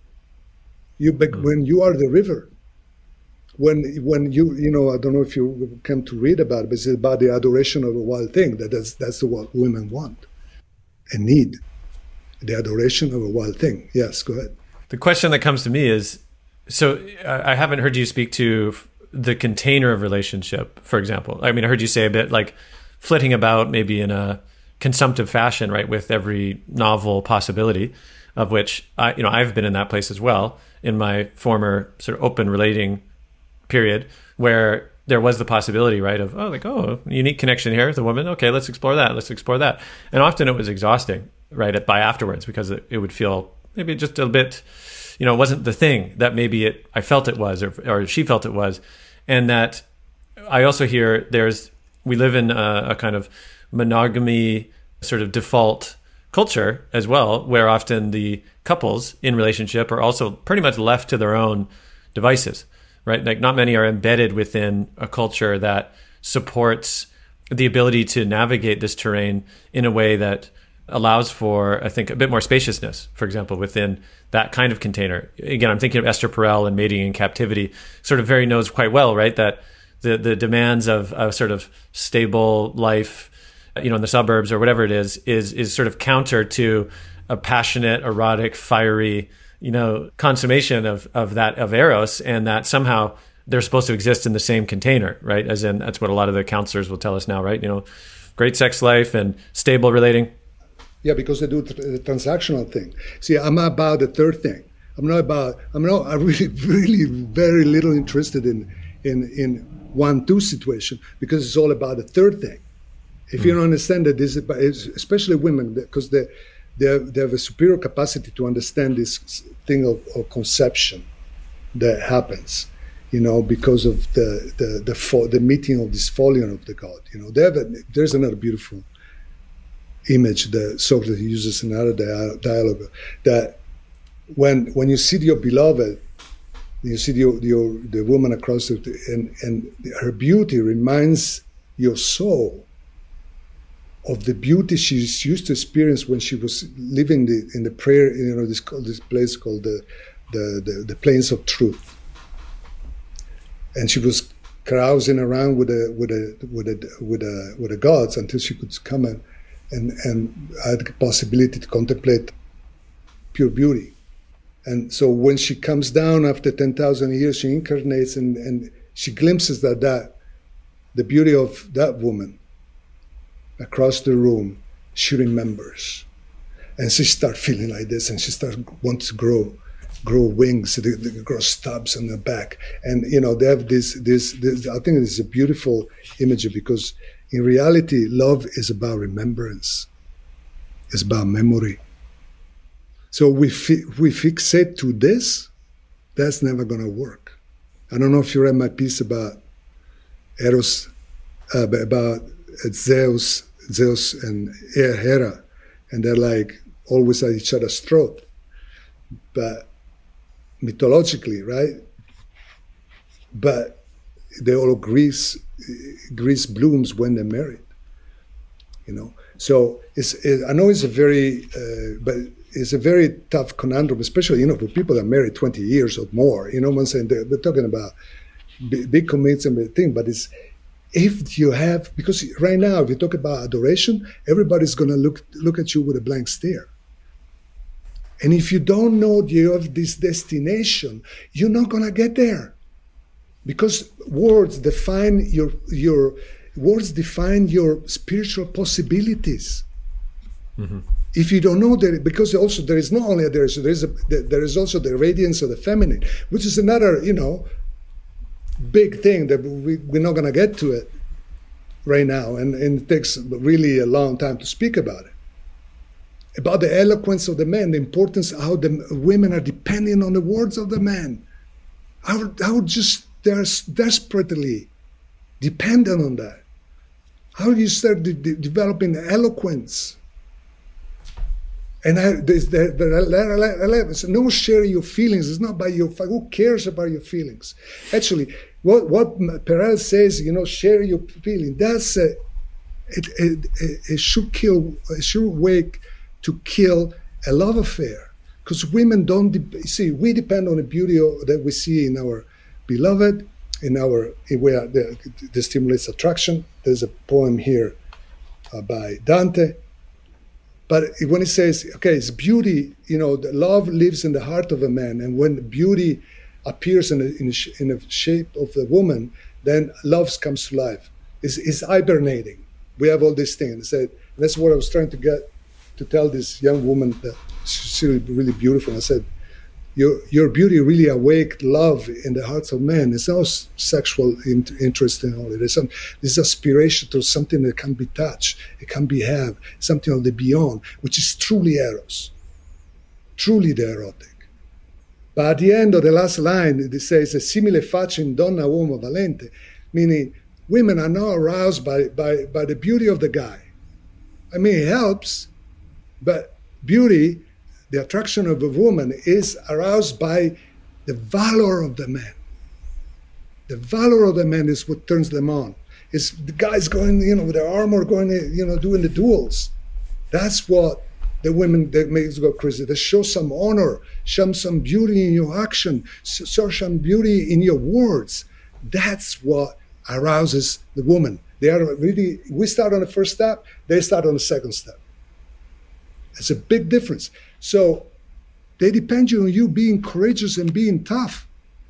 When you are the river. When you I don't know if you come to read about it, but it's about the adoration of a wild thing. That's what women want and need, the adoration of a wild thing. Yes, go ahead. The question that comes to me is, so I haven't heard you speak to the container of relationship, for example. I heard you say a bit like flitting about maybe in a consumptive fashion, right, with every novel possibility, of which I've been in that place as well in my former sort of open relating period, where there was the possibility, right, of unique connection here with a woman. Okay, let's explore that. And often it was exhausting, right, by afterwards, because it would feel maybe just a bit, wasn't the thing that maybe I felt it was, or she felt it was. And that I also hear we live in a kind of monogamy sort of default culture as well, where often the couples in relationship are also pretty much left to their own devices, right? Like not many are embedded within a culture that supports the ability to navigate this terrain in a way that allows for, I think, a bit more spaciousness, for example, within that kind of container. Again, I'm thinking of Esther Perel and Mating in Captivity, sort of very knows quite well, right, that the demands of a sort of stable life, in the suburbs or whatever it is sort of counter to a passionate, erotic, fiery, consummation of Eros, and that somehow they're supposed to exist in the same container, right? As in, that's what a lot of the counselors will tell us now, right? Great sex life and stable relating. Yeah, because they do the transactional thing. See, I'm about the third thing. I'm really, really very little interested in 1-2 situation, because it's all about the third thing. If you don't understand that this is, especially women, because they have a superior capacity to understand this thing of conception that happens, because of the meeting of this folion of the God. There's another beautiful image that Socrates uses in another dialogue, that when you see your beloved, you see the woman across and her beauty reminds your soul of the beauty she's used to experience when she was living in the prayer, this place called the Plains of Truth, and she was carousing around with the gods until she could come and had the possibility to contemplate pure beauty. And so when she comes down after 10,000 years, she incarnates and she glimpses the beauty of that woman across the room. She remembers, and she starts feeling like this, and she starts wants to grow wings, they grow stubs on the back, and they have this. I think this is a beautiful image, because in reality, love is about remembrance, it's about memory. So we fixate to this, that's never going to work. I don't know if you read my piece about Eros, about Zeus and Hera, and they're like always at each other's throat. But mythologically, right? But they all Greece blooms when they're married. So I know it's a very, but it's a very tough conundrum, especially for people that are married 20 years or more. I'm saying they're talking about big commitment thing, but it's. If you have, because right now, if you talk about adoration, everybody's going to look at you with a blank stare. And if you don't know you have this destination, you're not going to get there, because words define your spiritual possibilities. Mm-hmm. If you don't know that, because also there is not only there is also the radiance of the feminine, which is another big thing that we're not going to get to it right now, and it takes really a long time to speak about it. About the eloquence of the man, the importance of how the women are depending on the words of the man, how just they're desperately dependent on that. How you start developing eloquence. And there's no sharing your feelings. It's not by who cares about your feelings? Actually, what Perel says, share your feeling. That's it should wake to kill a love affair, because women don't we depend on the beauty that we see in our beloved, where that stimulates attraction. There's a poem here by Dante. But when he says, okay, it's beauty, the love lives in the heart of a man, and when beauty appears in the shape of a woman, then love comes to life. It's hibernating. We have all these things. That's what I was trying to tell this young woman, that she's really beautiful. I said, your beauty really awaked love in the hearts of men. It's not sexual interest in all it. This is aspiration to something that can be touched, it can be had, something of the beyond, which is truly Eros. truly the erotic. But at the end of the last line, it says, simile facem donna uomo valente, meaning women are not aroused by the beauty of the guy. I mean, it helps, but beauty, the attraction of a woman, is aroused by the valor of the man. The valor of the man is what turns them on. It's the guys going, with their armor going, doing the duels. That's what the women that makes go crazy. They show some honor, show some beauty in your action, show some beauty in your words. That's what arouses the woman. They are really, we start on the first step, they start on the second step. It's a big difference. So they depend on you being courageous and being tough.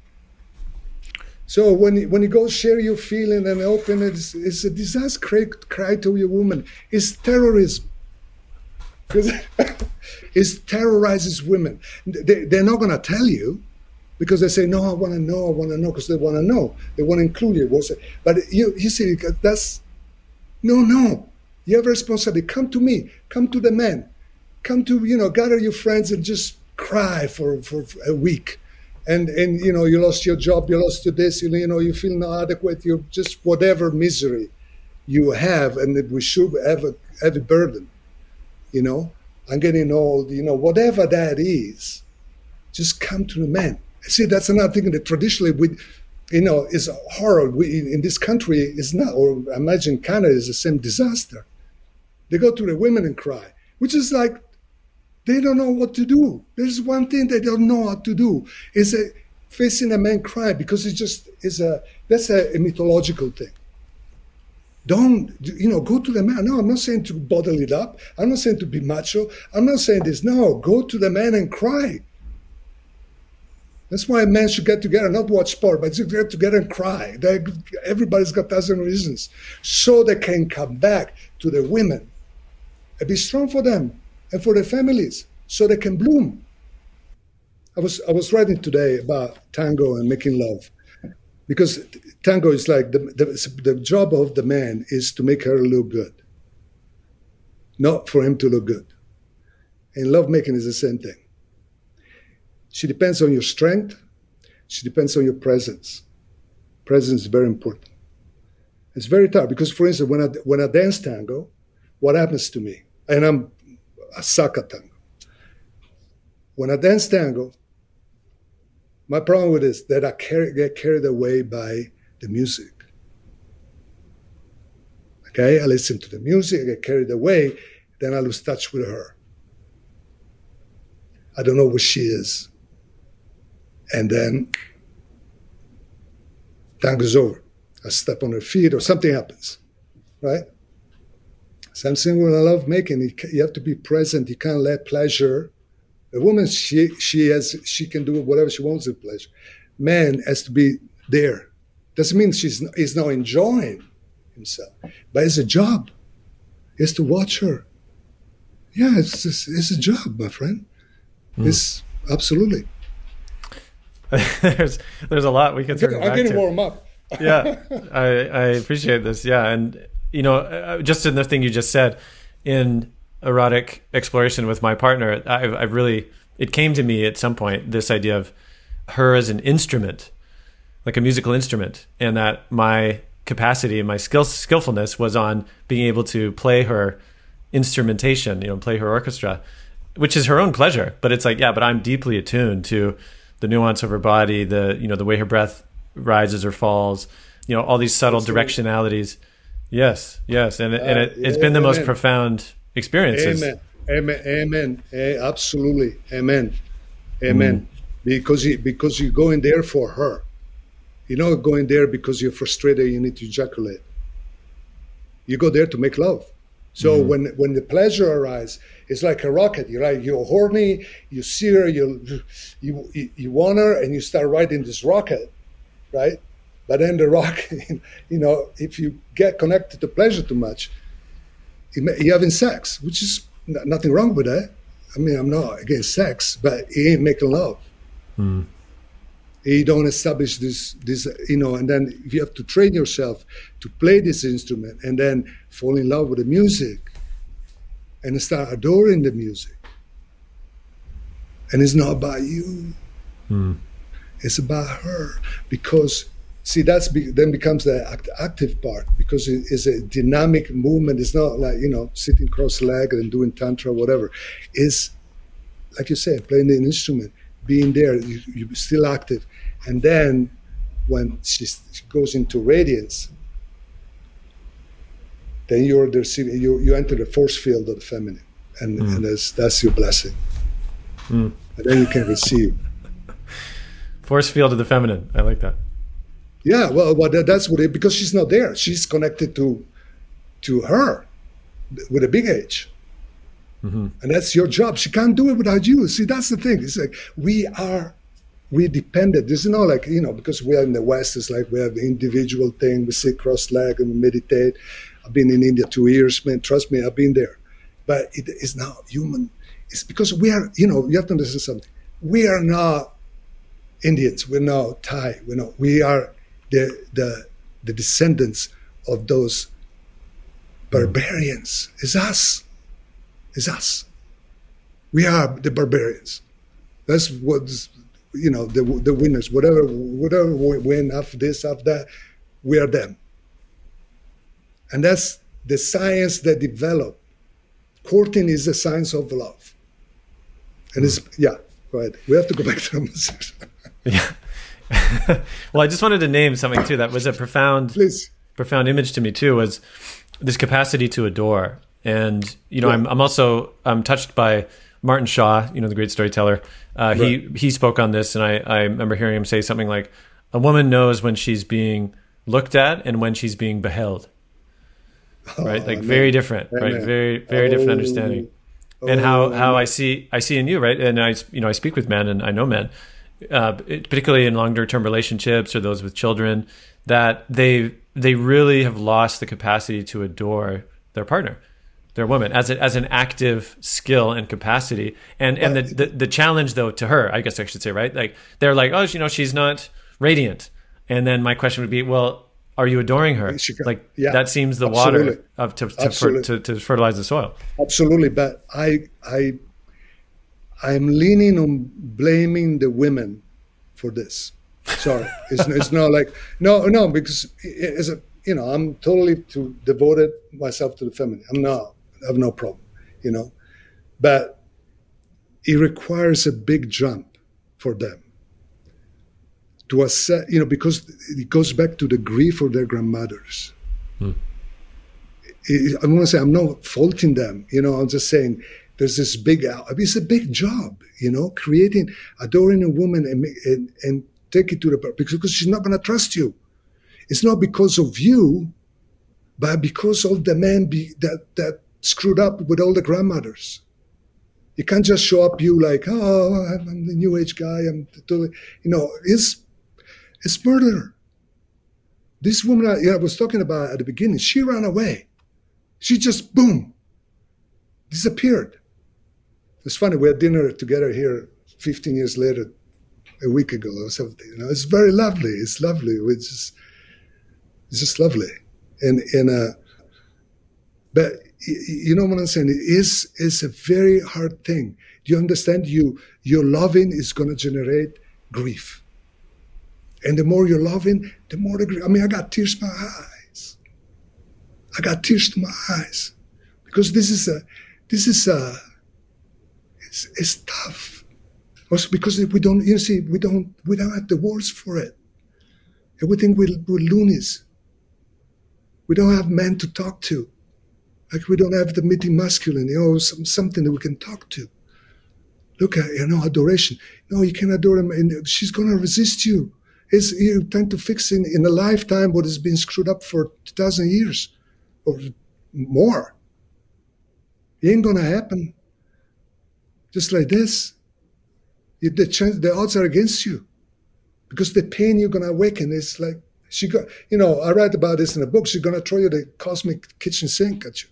So when you go share your feeling and open it, it's a disaster cry to your woman. It's terrorism. Because it terrorizes women. They're not going to tell you because they say, no, I want to know, because they want to know. They want to include you. But you see, that's, no. You have a responsibility. Come to me. Come to the man. Come to, gather your friends and just cry for a week. And you lost your job, you lost this, you feel not adequate, you just whatever misery you have, and that we should have a heavy burden. I'm getting old, whatever that is, just come to the man. See, that's another thing that traditionally is horror. In this country is not, or imagine Canada is the same disaster. They go to the women and cry, which is like, they don't know what to do. There's one thing they don't know how to do, is facing a man cry, because that's a mythological thing. Don't, go to the man. No, I'm not saying to bottle it up. I'm not saying to be macho. I'm not saying this. No, go to the man and cry. That's why men should get together, not watch sport, but get together and cry. Everybody's got 1,000 reasons. So they can come back to the women and be strong for them and for their families, so they can bloom. I was writing today about tango and making love. Because tango is like the job of the man is to make her look good, not for him to look good. And lovemaking is the same thing. She depends on your strength. She depends on your presence. Presence is very important. It's very tough because, for instance, when I dance tango, what happens to me? And I suck at tango. When I dance tango, my problem with this is that I get carried away by the music. Okay, I listen to the music, I get carried away, then I lose touch with her. I don't know where she is. And then tango's over. I step on her feet or something happens, right? Same thing with love making. You have to be present. You can't let pleasure. A woman, she can do whatever she wants with pleasure. Man has to be there. Doesn't mean he's not enjoying himself, but it's a job. He has to watch her. Yeah, it's a job, my friend. It's absolutely. There's a lot we can circle back to. I'm getting warm up. Yeah, I appreciate this. Yeah, and just in the thing you just said, in erotic exploration with my partner, I've really, it came to me at some point, this idea of her as an instrument, like a musical instrument, and that my capacity and my skillfulness was on being able to play her instrumentation, play her orchestra, which is her own pleasure. But it's like, yeah, but I'm deeply attuned to the nuance of her body, the way her breath rises or falls, all these subtle directionalities. Yes. And it's been the most profound experiences. Amen. Absolutely. Amen. Because you're going there for her. You're not going there because you're frustrated, you need to ejaculate. You go there to make love. So when the pleasure arises, it's like a rocket. You're horny, you see her, you want her, and you start riding this rocket, right? But then the rocket, if you get connected to pleasure too much, you're having sex, which is nothing wrong with that. I mean, I'm not against sex, but it ain't making love. You don't establish this, and then you have to train yourself to play this instrument and then fall in love with the music and start adoring the music. And it's not about you. It's about her. Because, see, then becomes the active part, because it's a dynamic movement. It's not like, sitting cross-legged and doing tantra, whatever. It's, like you said, playing an instrument, being there, you're still active. And then when she goes into radiance, then you enter the force field of the feminine, and that's your blessing. And then you can receive. Force field of the feminine. I like that. Yeah, well, that's what because she's not there. She's connected to her with a big H. And that's your job. She can't do it without you. See, that's the thing. It's like we dependent. There's like, because we are in the West, it's like we have the individual thing. We sit cross-legged and we meditate. I've been in India 2 years, man. Trust me, I've been there. But it is not human. It's because we are, you have to understand something. We are not Indians. We're not Thai. We are the descendants of those barbarians. It's us. It's us. We are the barbarians. That's what's, the winners. Whatever we win after this, after that, we are them. And that's the science that developed. Courting is the science of love. And it's, go ahead. We have to go back to the Yeah. Well, I just wanted to name something too that was a profound image to me too, was this capacity to adore. And I'm touched by Martin Shaw, the great storyteller. He spoke on this, and I remember hearing him say something like, "A woman knows when she's being looked at and when she's being beheld." Right, like very different, right? Very different understanding. And how I see in you, right? And I speak with men, and I know men, particularly in longer term relationships or those with children, that they really have lost the capacity to adore their partner, their woman, as an active skill and capacity. And the challenge though to her, I guess I should say, right? Like they're like, oh, she's not radiant. And then my question would be, well, are you adoring her? That seems the water to fertilize the soil. Absolutely, but I'm leaning on blaming the women for this. Sorry, it's not like no because I'm totally devoted myself to the feminine. I have no problem, but it requires a big jump for them to assess, because it goes back to the grief of their grandmothers. I want to say, I'm not faulting them, I'm just saying there's this it's a big job, adoring a woman and take it to because she's not going to trust you. It's not because of you, but because of the man that screwed up with all the grandmothers. You can't just show up you like, oh, I'm the new age guy. I'm totally, it's murder. This woman I was talking about at the beginning, she ran away. She just, boom, disappeared. It's funny, we had dinner together here 15 years later, a week ago or something. It's very lovely. It's lovely. It's just lovely. But you know what I'm saying? It's a very hard thing. Do you understand? Your loving is going to generate grief. And the more you're loving, the more the grief. I got tears in my eyes. Because it's tough. Also because we don't have the words for it. And we think we're loonies. We don't have men to talk to. Like we don't have the meeting masculine, something that we can talk to. Look at, adoration. No, you can't adore him, and she's going to resist you. You're trying to fix in a lifetime what has been screwed up for 2,000 years or more. It ain't going to happen. Just like this. The odds are against you. Because the pain you're going to awaken is like, I write about this in a book, she's going to throw you the cosmic kitchen sink at you.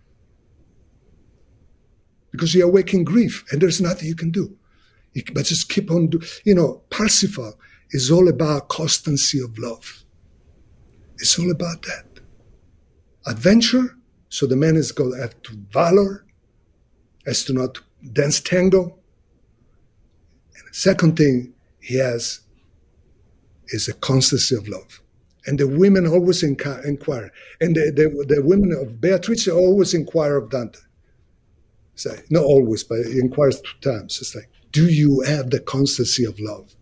Because you're awakening grief, and there's nothing you can do. But just keep on Parsifal is all about constancy of love. It's all about that. Adventure, so the man has got to have to valor, has to not dance tango, Second thing he has is a constancy of love. And the women always inquire. And the women of Beatrice always inquire of Dante. It's like, not always, but he inquires 2 times. It's like, do you have the constancy of love?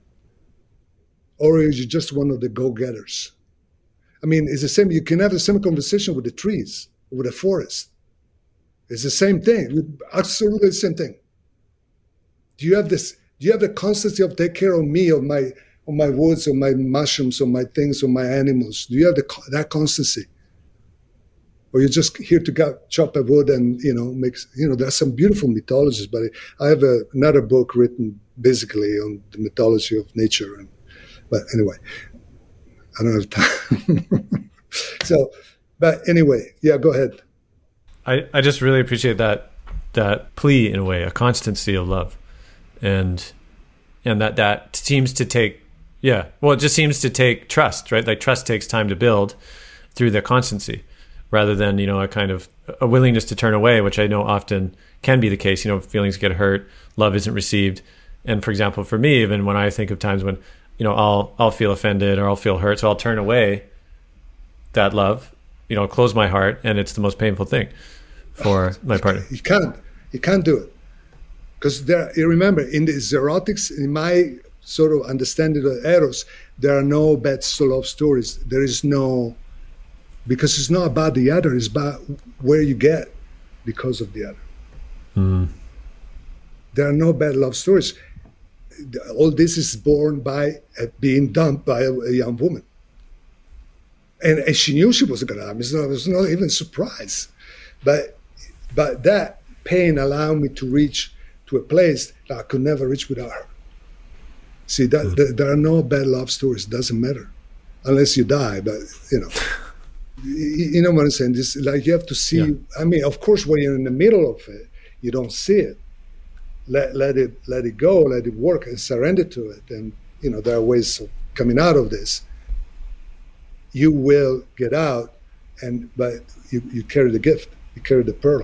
Or are you just one of the go-getters? I mean, it's the same. You can have the same conversation with the trees, with the forest. It's the same thing, absolutely the same thing. Do you have this? Do you have the constancy of take care of me, of my woods, of my mushrooms, of my things, of my animals? Do you have that constancy? Or you're just here to chop a wood and, there's some beautiful mythologies, but I have another book written basically on the mythology of nature. But anyway, I don't have time. But anyway, yeah, go ahead. I just really appreciate that plea, in a way, a constancy of love. And that seems to take, it just seems to take trust, right? Like trust takes time to build through the constancy, rather than, a kind of a willingness to turn away, which I know often can be the case. Feelings get hurt, love isn't received. And for example, for me, even when I think of times when, I'll feel offended or I'll feel hurt, so I'll turn away that love, close my heart, and it's the most painful thing for my partner. You can't do it. Because you remember, in the erotics, in my sort of understanding of Eros, there are no bad love stories. There is no, because it's not about the other, it's about where you get because of the other. Mm. There are no bad love stories. All this is born by being dumped by a young woman. And she knew she wasn't going to happen. It was not even a surprise. But that pain allowed me to reach to a place that I could never reach without her. See, there are no bad love stories. It doesn't matter. Unless you die, but, you know what I'm saying? This, like, you have to see. Yeah. I mean, of course, when you're in the middle of it, you don't see it. Let it go, let it work, and surrender to it. And, there are ways of coming out of this. You will get out, but you carry the gift. You carry the pearl.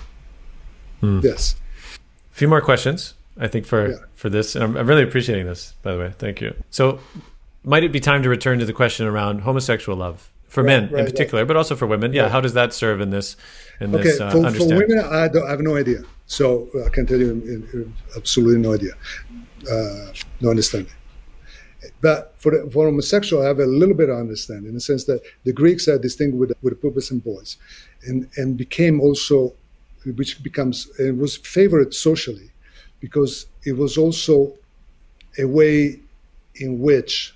Mm. Yes. A few more questions, I think, for this. And I'm really appreciating this, by the way. Thank you. So might it be time to return to the question around homosexual love for men in particular, but also for women? Yeah. Right. How does that serve in this understanding? For women, I have no idea. So I can tell you absolutely no idea. No understanding. But for homosexual, I have a little bit of understanding in the sense that the Greeks had this thing with the pubis and boys, and became also, which becomes, it was favored socially, because it was also a way in which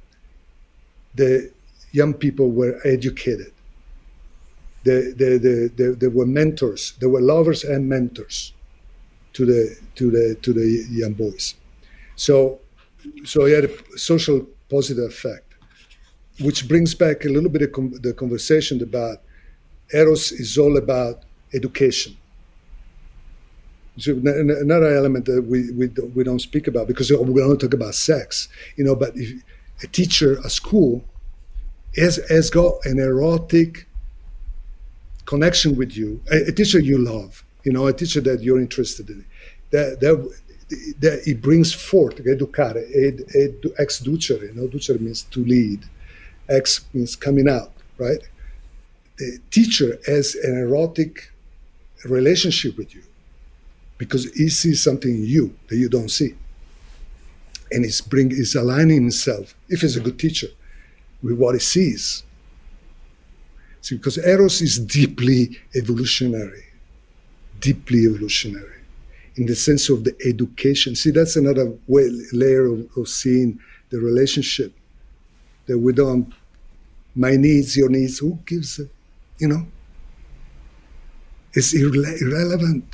the young people were educated. They were mentors. They were lovers and mentors to the young boys. So it had a social positive effect, which brings back a little bit of the conversation about Eros is all about education. So another element that we don't speak about, because we don't talk about sex, but if a teacher at school has got an erotic connection with you, a teacher you love, a teacher that you're interested in, that it brings forth, educare, ex ducere, ducere means to lead, ex means coming out, right? The teacher has an erotic relationship with you because he sees something in you that you don't see. And he's aligning himself, if he's a good teacher, with what he sees. See, because Eros is deeply evolutionary, in the sense of the education. See, that's another layer of seeing the relationship, that we don't, my needs, your needs, who gives it, It's irrelevant.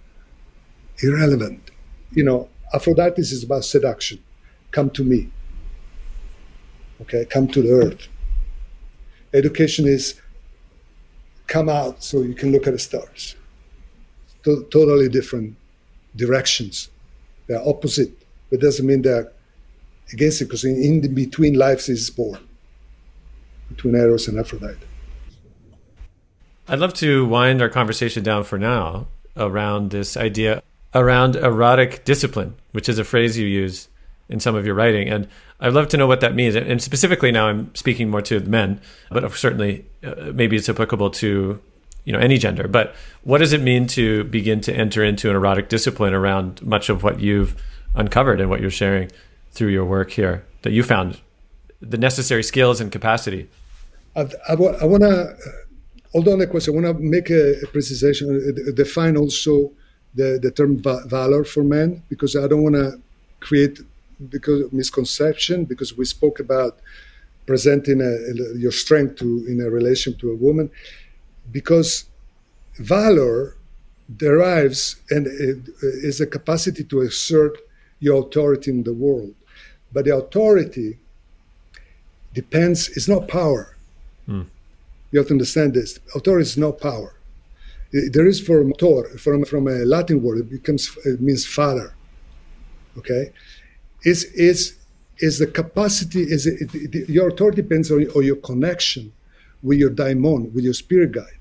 Aphrodite is about seduction. Come to me. Okay, come to the earth. Education is come out so you can look at the stars. Totally different directions. They're opposite, but it doesn't mean they're against it, because in between lives is born, between Eros and Aphrodite. I'd love to wind our conversation down for now around this idea around erotic discipline, which is a phrase you use in some of your writing. And I'd love to know what that means. And specifically now I'm speaking more to men, but certainly maybe it's applicable to any gender. But what does it mean to begin to enter into an erotic discipline around much of what you've uncovered and what you're sharing through your work here, that you found the necessary skills and capacity? I want to, hold on a question, I want to make a precision, define also the term valor for men, because I don't want to create misconception, because we spoke about presenting your strength in a relation to a woman, because valor derives and is a capacity to assert your authority in the world. But the authority depends, it's not power. You have to understand this. Authority is not power. There is from a Latin word, it means father. Okay? Is the capacity, your authority depends on your connection with your daimon, with your spirit guide.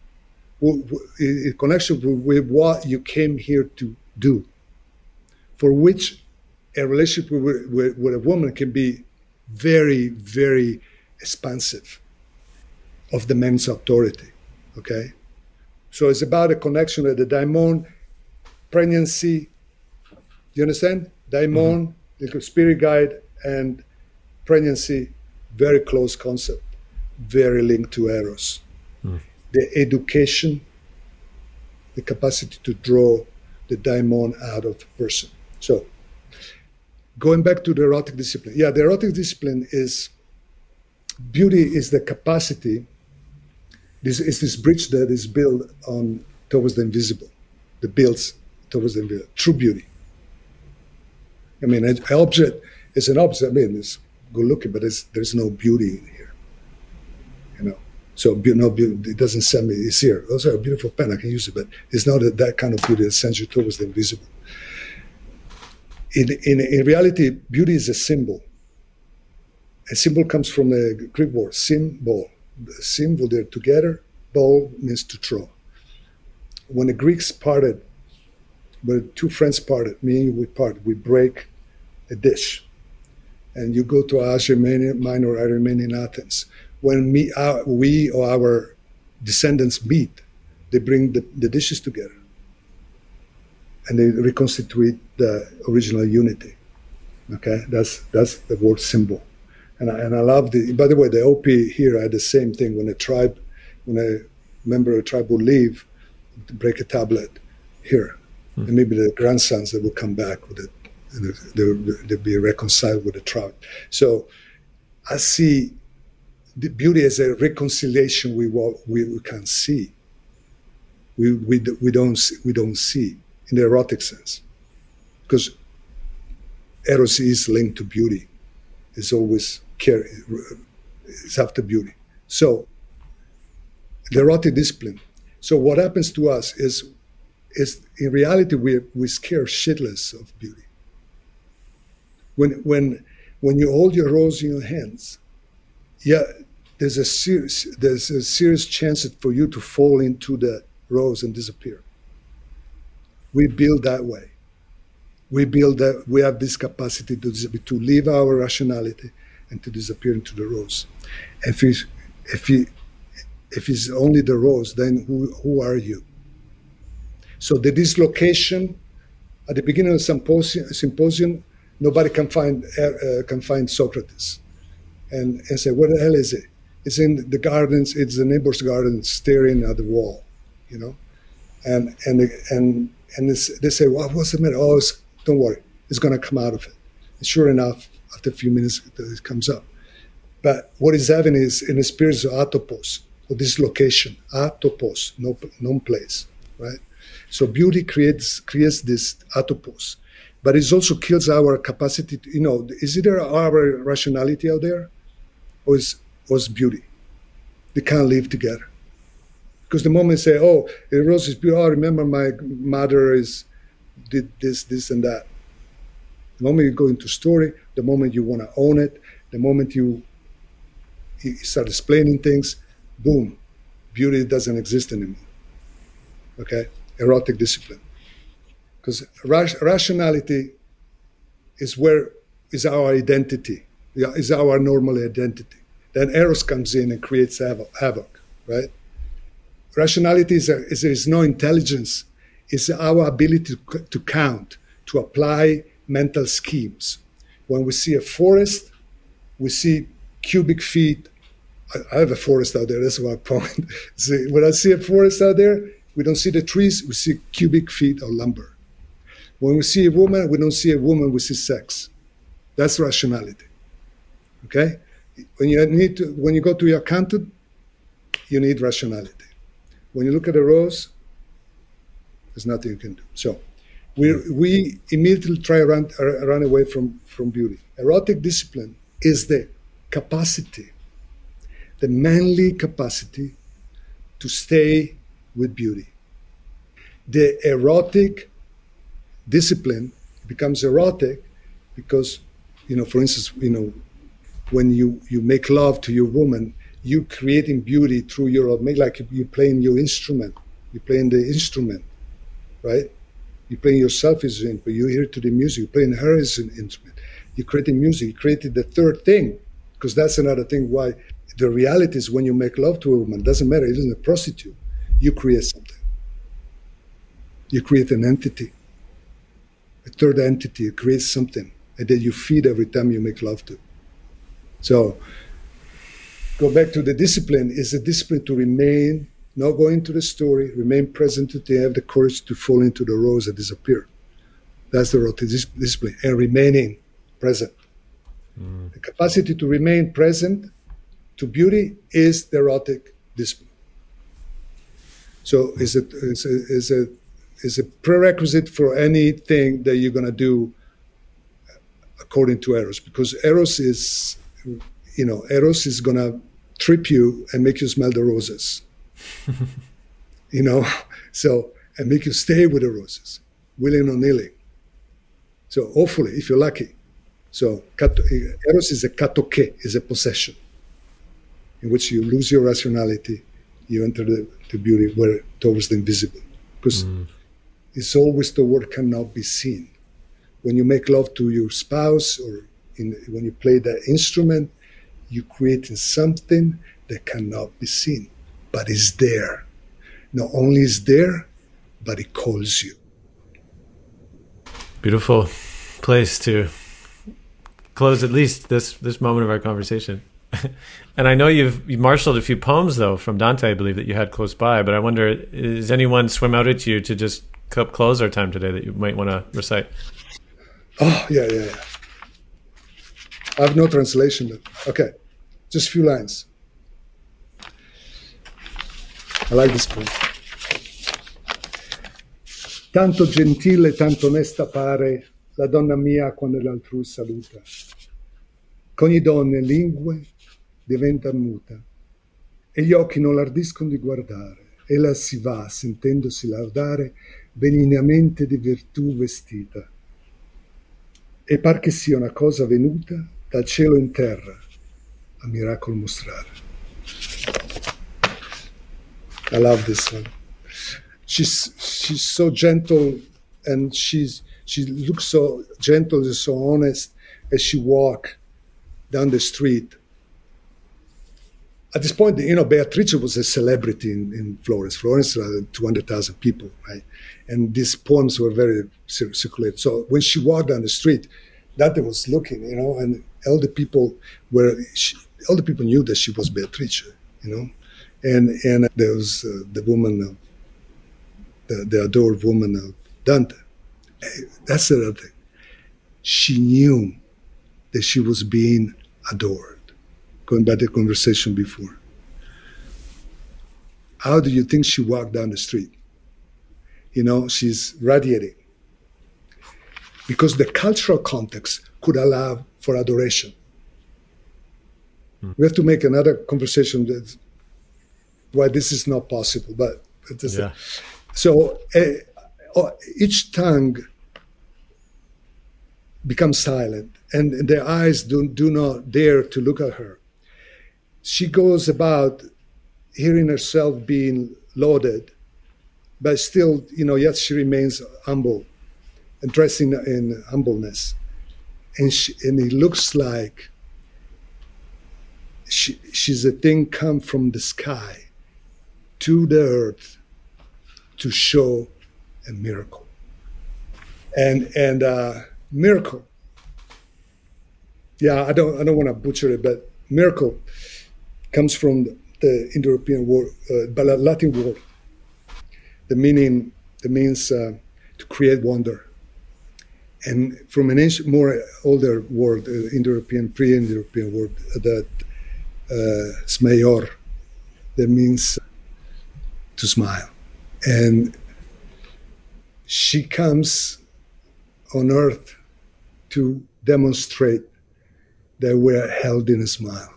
In connection with what you came here to do, for which a relationship with a woman can be very, very expansive of the man's authority, okay? So it's about a connection with the daimon, pregnancy, do you understand? Daimon, the spirit guide, and pregnancy, very close concept, very linked to eros. The education, the capacity to draw the daimon out of a person. So, going back to the erotic discipline. Yeah, the erotic discipline is, beauty is the capacity, this bridge that is built towards the invisible, that builds towards the invisible, true beauty. I mean, an object is an object, I mean, it's good looking, but there's no beauty in here, So no beauty, it doesn't send me, it's here. Also a beautiful pen, I can use it, but it's not that kind of beauty that sends you towards the invisible. In reality, beauty is a symbol. A symbol comes from the Greek word, symbol. The symbol, they're together, ball means to throw. When the Greeks parted, when two friends parted, me and you, we break a dish. And you go to Asia Minor, I remain in Athens. When we or our descendants meet, they bring the dishes together. And they reconstitute the original unity. Okay, that's the word symbol. And I love by the way, the OP here had the same thing. When a member of a tribe would leave, to break a tablet here. And maybe the grandsons that will come back with it, and they'll be reconciled with the tribe. So I see the beauty as a reconciliation with what we can see. We don't see in the erotic sense, because eros is linked to beauty. It's always it's after beauty. So the erotic discipline. So what happens to us is in reality we scare shitless of beauty. When you hold your rose in your hands, yeah, there's a serious chance for you to fall into the rose and disappear. We build that way. We have this capacity to leave our rationality and to disappear into the rose. If it's only the rose, then who are you? So the dislocation at the beginning of the symposium, nobody can find Socrates, and say, where the hell is it? It's in the gardens. It's the neighbor's garden, staring at the wall, and they say, well, what's the matter? Oh, don't worry, it's going to come out of it. And sure enough, after a few minutes, it comes up. But what is happening is in the spirit of atopos, or dislocation, atopos, no place, right? So beauty creates this atopos, but it also kills our capacity to, is either our rationality out there, or is beauty. They can't live together. Because the moment you say, oh, the rose is beautiful, oh, remember my mother did this, and that. The moment you go into story, the moment you want to own it, the moment you start explaining things, boom, beauty doesn't exist anymore. Okay? Erotic discipline. because rationality is our identity, is our normal identity. Then Eros comes in and creates havoc, right? Rationality is no intelligence. It's our ability to count, to apply mental schemes. When we see a forest, we see cubic feet. I have a forest out there, that's my point. See, when I see a forest out there, we don't see the trees, we see cubic feet of lumber. When we see a woman, we don't see a woman, we see sex. That's rationality. Okay? When you go to your accountant, you need rationality. When you look at a rose, there's nothing you can do. So we immediately try to run away from beauty. Erotic discipline is the capacity, the manly capacity to stay with beauty. The erotic discipline becomes erotic because, for instance, when you make love to your woman, you creating beauty through like you're playing your instrument. You're playing the instrument, right? You're playing yourself as an instrument. You hear to the music. You're playing her as an instrument. You're creating music. You created the third thing, because that's another thing why the reality is when you make love to a woman, it doesn't matter, even a prostitute, you create something. You create an entity, a third entity. You create something, and then you feed every time you make love to. So go back to the discipline. Is a discipline to remain, not go into the story, remain present to have the courage to fall into the rose and disappear. That's the erotic discipline, and remaining present. The capacity to remain present to beauty is the erotic discipline. So is a prerequisite for anything that you're going to do according to Eros, because Eros is going to trip you and make you smell the roses, so, and make you stay with the roses, willing or nilling. So hopefully, if you're lucky. So Eros is a katoke, is a possession, in which you lose your rationality, you enter the beauty towards the invisible, because it's always the word cannot be seen. When you make love to your spouse or when you play the instrument, you're creating something that cannot be seen, but is there. Not only is there, but it calls you. Beautiful place to close at least this moment of our conversation. And I know you've marshaled a few poems, though, from Dante, I believe, that you had close by, but I wonder, does anyone swim out at you to just close our time today that you might want to recite? Oh, yeah. I have no translation, but okay. Just a few lines. I like this poem. Tanto gentile, tanto onesta pare la donna mia quando l'altrui saluta. Qu'ogni donna lingue diventa muta e gli occhi non l'ardiscono di guardare. Ella si va sentendosi laudare benignamente di virtù vestita. E par che sia una cosa venuta dal cielo in terra a miracolo mostrare. I love this one. She's so gentle, and she looks so gentle and so honest as she walks down the street. At this point, Beatrice was a celebrity in Florence. Florence had 200,000 people, right? And these poems were very circulated. So when she walked down the street, Dante was looking, and all the people knew that she was Beatrice, And there was the woman, the adored woman of Dante. That's the other thing. She knew that she was being adored. Going back to the conversation before. How do you think she walked down the street? She's radiating. Because the cultural context could allow for adoration. We have to make another conversation that's why this is not possible. But yeah. So each tongue becomes silent, and their eyes do not dare to look at her. She goes about hearing herself being lauded, but still, yet she remains humble and dressed in humbleness. And it looks like she's a thing come from the sky to the earth to show a miracle. And miracle. Yeah, I don't want to butcher it, but miracle comes from the Indo-European word, Latin word. The means to create wonder. And from an ancient, more older word, Indo-European, pre-Indo-European word, that smayor, that means to smile. And she comes on earth to demonstrate that we're held in a smile.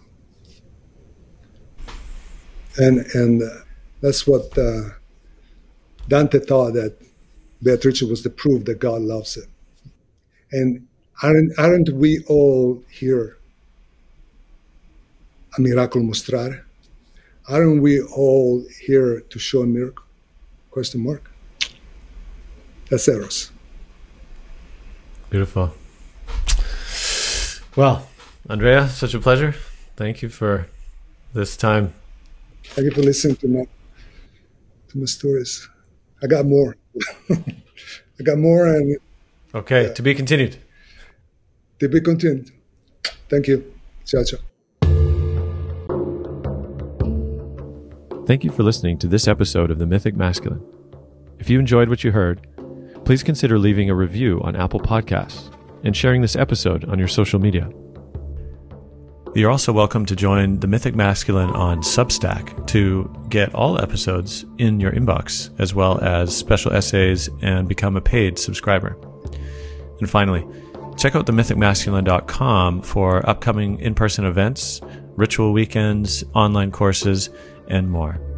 And that's what Dante thought, that Beatrice was the proof that God loves him. And aren't we all here a miracolo mostrare? Aren't we all here to show a miracle? Question mark. That's Eros. Beautiful. Well, Andrea, such a pleasure. Thank you for this time. Thank you for listening to my stories. I got more. I got more, and okay, to be continued. To be continued. Thank you. Ciao, ciao. Thank you for listening to this episode of The Mythic Masculine. If you enjoyed what you heard, please consider leaving a review on Apple Podcasts and sharing this episode on your social media. You're also welcome to join The Mythic Masculine on Substack to get all episodes in your inbox, as well as special essays, and become a paid subscriber. And finally, check out themythicmasculine.com for upcoming in-person events, ritual weekends, online courses, and more.